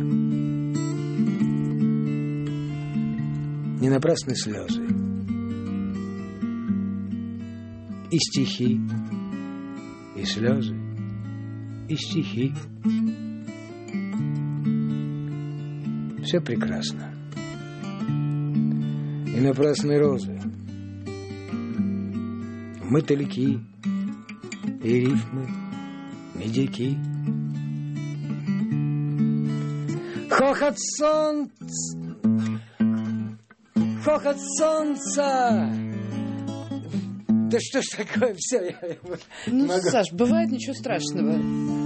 Не напрасны слезы. И стихи, и слезы, и стихи. Все прекрасно. И напрасны розы, мотыльки, и рифмы, медики. Хохот солнца, хохот солнца. Да что ж такое, все, я, я Ну, могу. Саш, бывает, ничего страшного.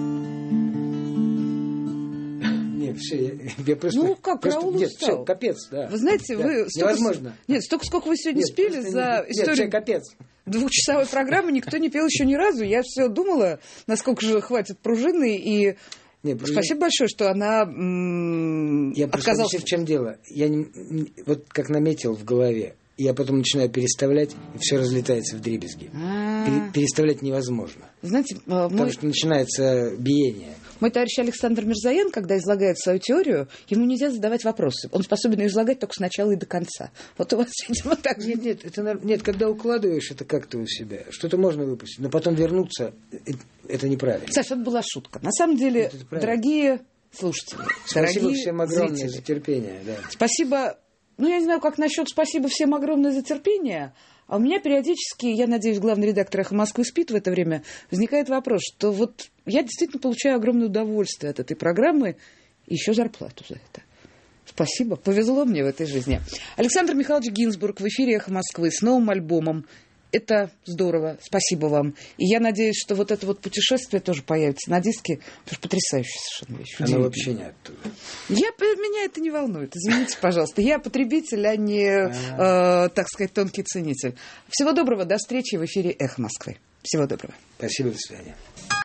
Нет, все, я, я просто... Ну, как, просто, Раул нет, устал. все, капец, да. Вы знаете, Да, вы... столько- невозможно. Нет, столько, сколько вы сегодня Нет, спели просто за нет, нет, историю все, капец. двухчасовой программы, никто не пел еще ни разу. Я все думала, насколько же хватит пружины, и Нет, просто- спасибо большое, что она м, Я просто отказалась. объясню, в чем дело. Я не, не- вот как наметил в голове, я потом начинаю переставлять, и все разлетается вдребезги. А, Пере- переставлять невозможно. Знаете, а, Потому мой, что начинается биение. мой товарищ Александр Мирзоян, когда излагает свою теорию, ему нельзя задавать вопросы. Он способен ее излагать только сначала и до конца. Вот у вас, видимо, так же. Нет, нет, это нор- нет, когда укладываешь это как-то у себя, что-то можно выпустить, но потом вернуться, э, это неправильно. Саша, это была шутка. На самом деле, Это правильно. дорогие слушатели, Спасибо дорогие всем огромное зрители, за терпение. Да. спасибо. Ну, я не знаю, как насчет спасибо всем огромное за терпение. А у меня периодически, я надеюсь, главный редактор «Эхо Москвы» спит в это время, возникает вопрос, что вот я действительно получаю огромное удовольствие от этой программы и еще зарплату за это. Спасибо, повезло мне в этой жизни. Александр Михайлович Гинзбург в эфире «Эхо Москвы» с новым альбомом. Это здорово, спасибо вам. И я надеюсь, что вот это вот путешествие тоже появится на диске. Это же потрясающая совершенно вещь. Оно удивительная. вообще не оттуда. Я, меня это не волнует, извините, пожалуйста. Я потребитель, а не, э, так сказать, тонкий ценитель. Всего доброго, до встречи в эфире «Эхо Москвы». Всего доброго. Спасибо, до свидания.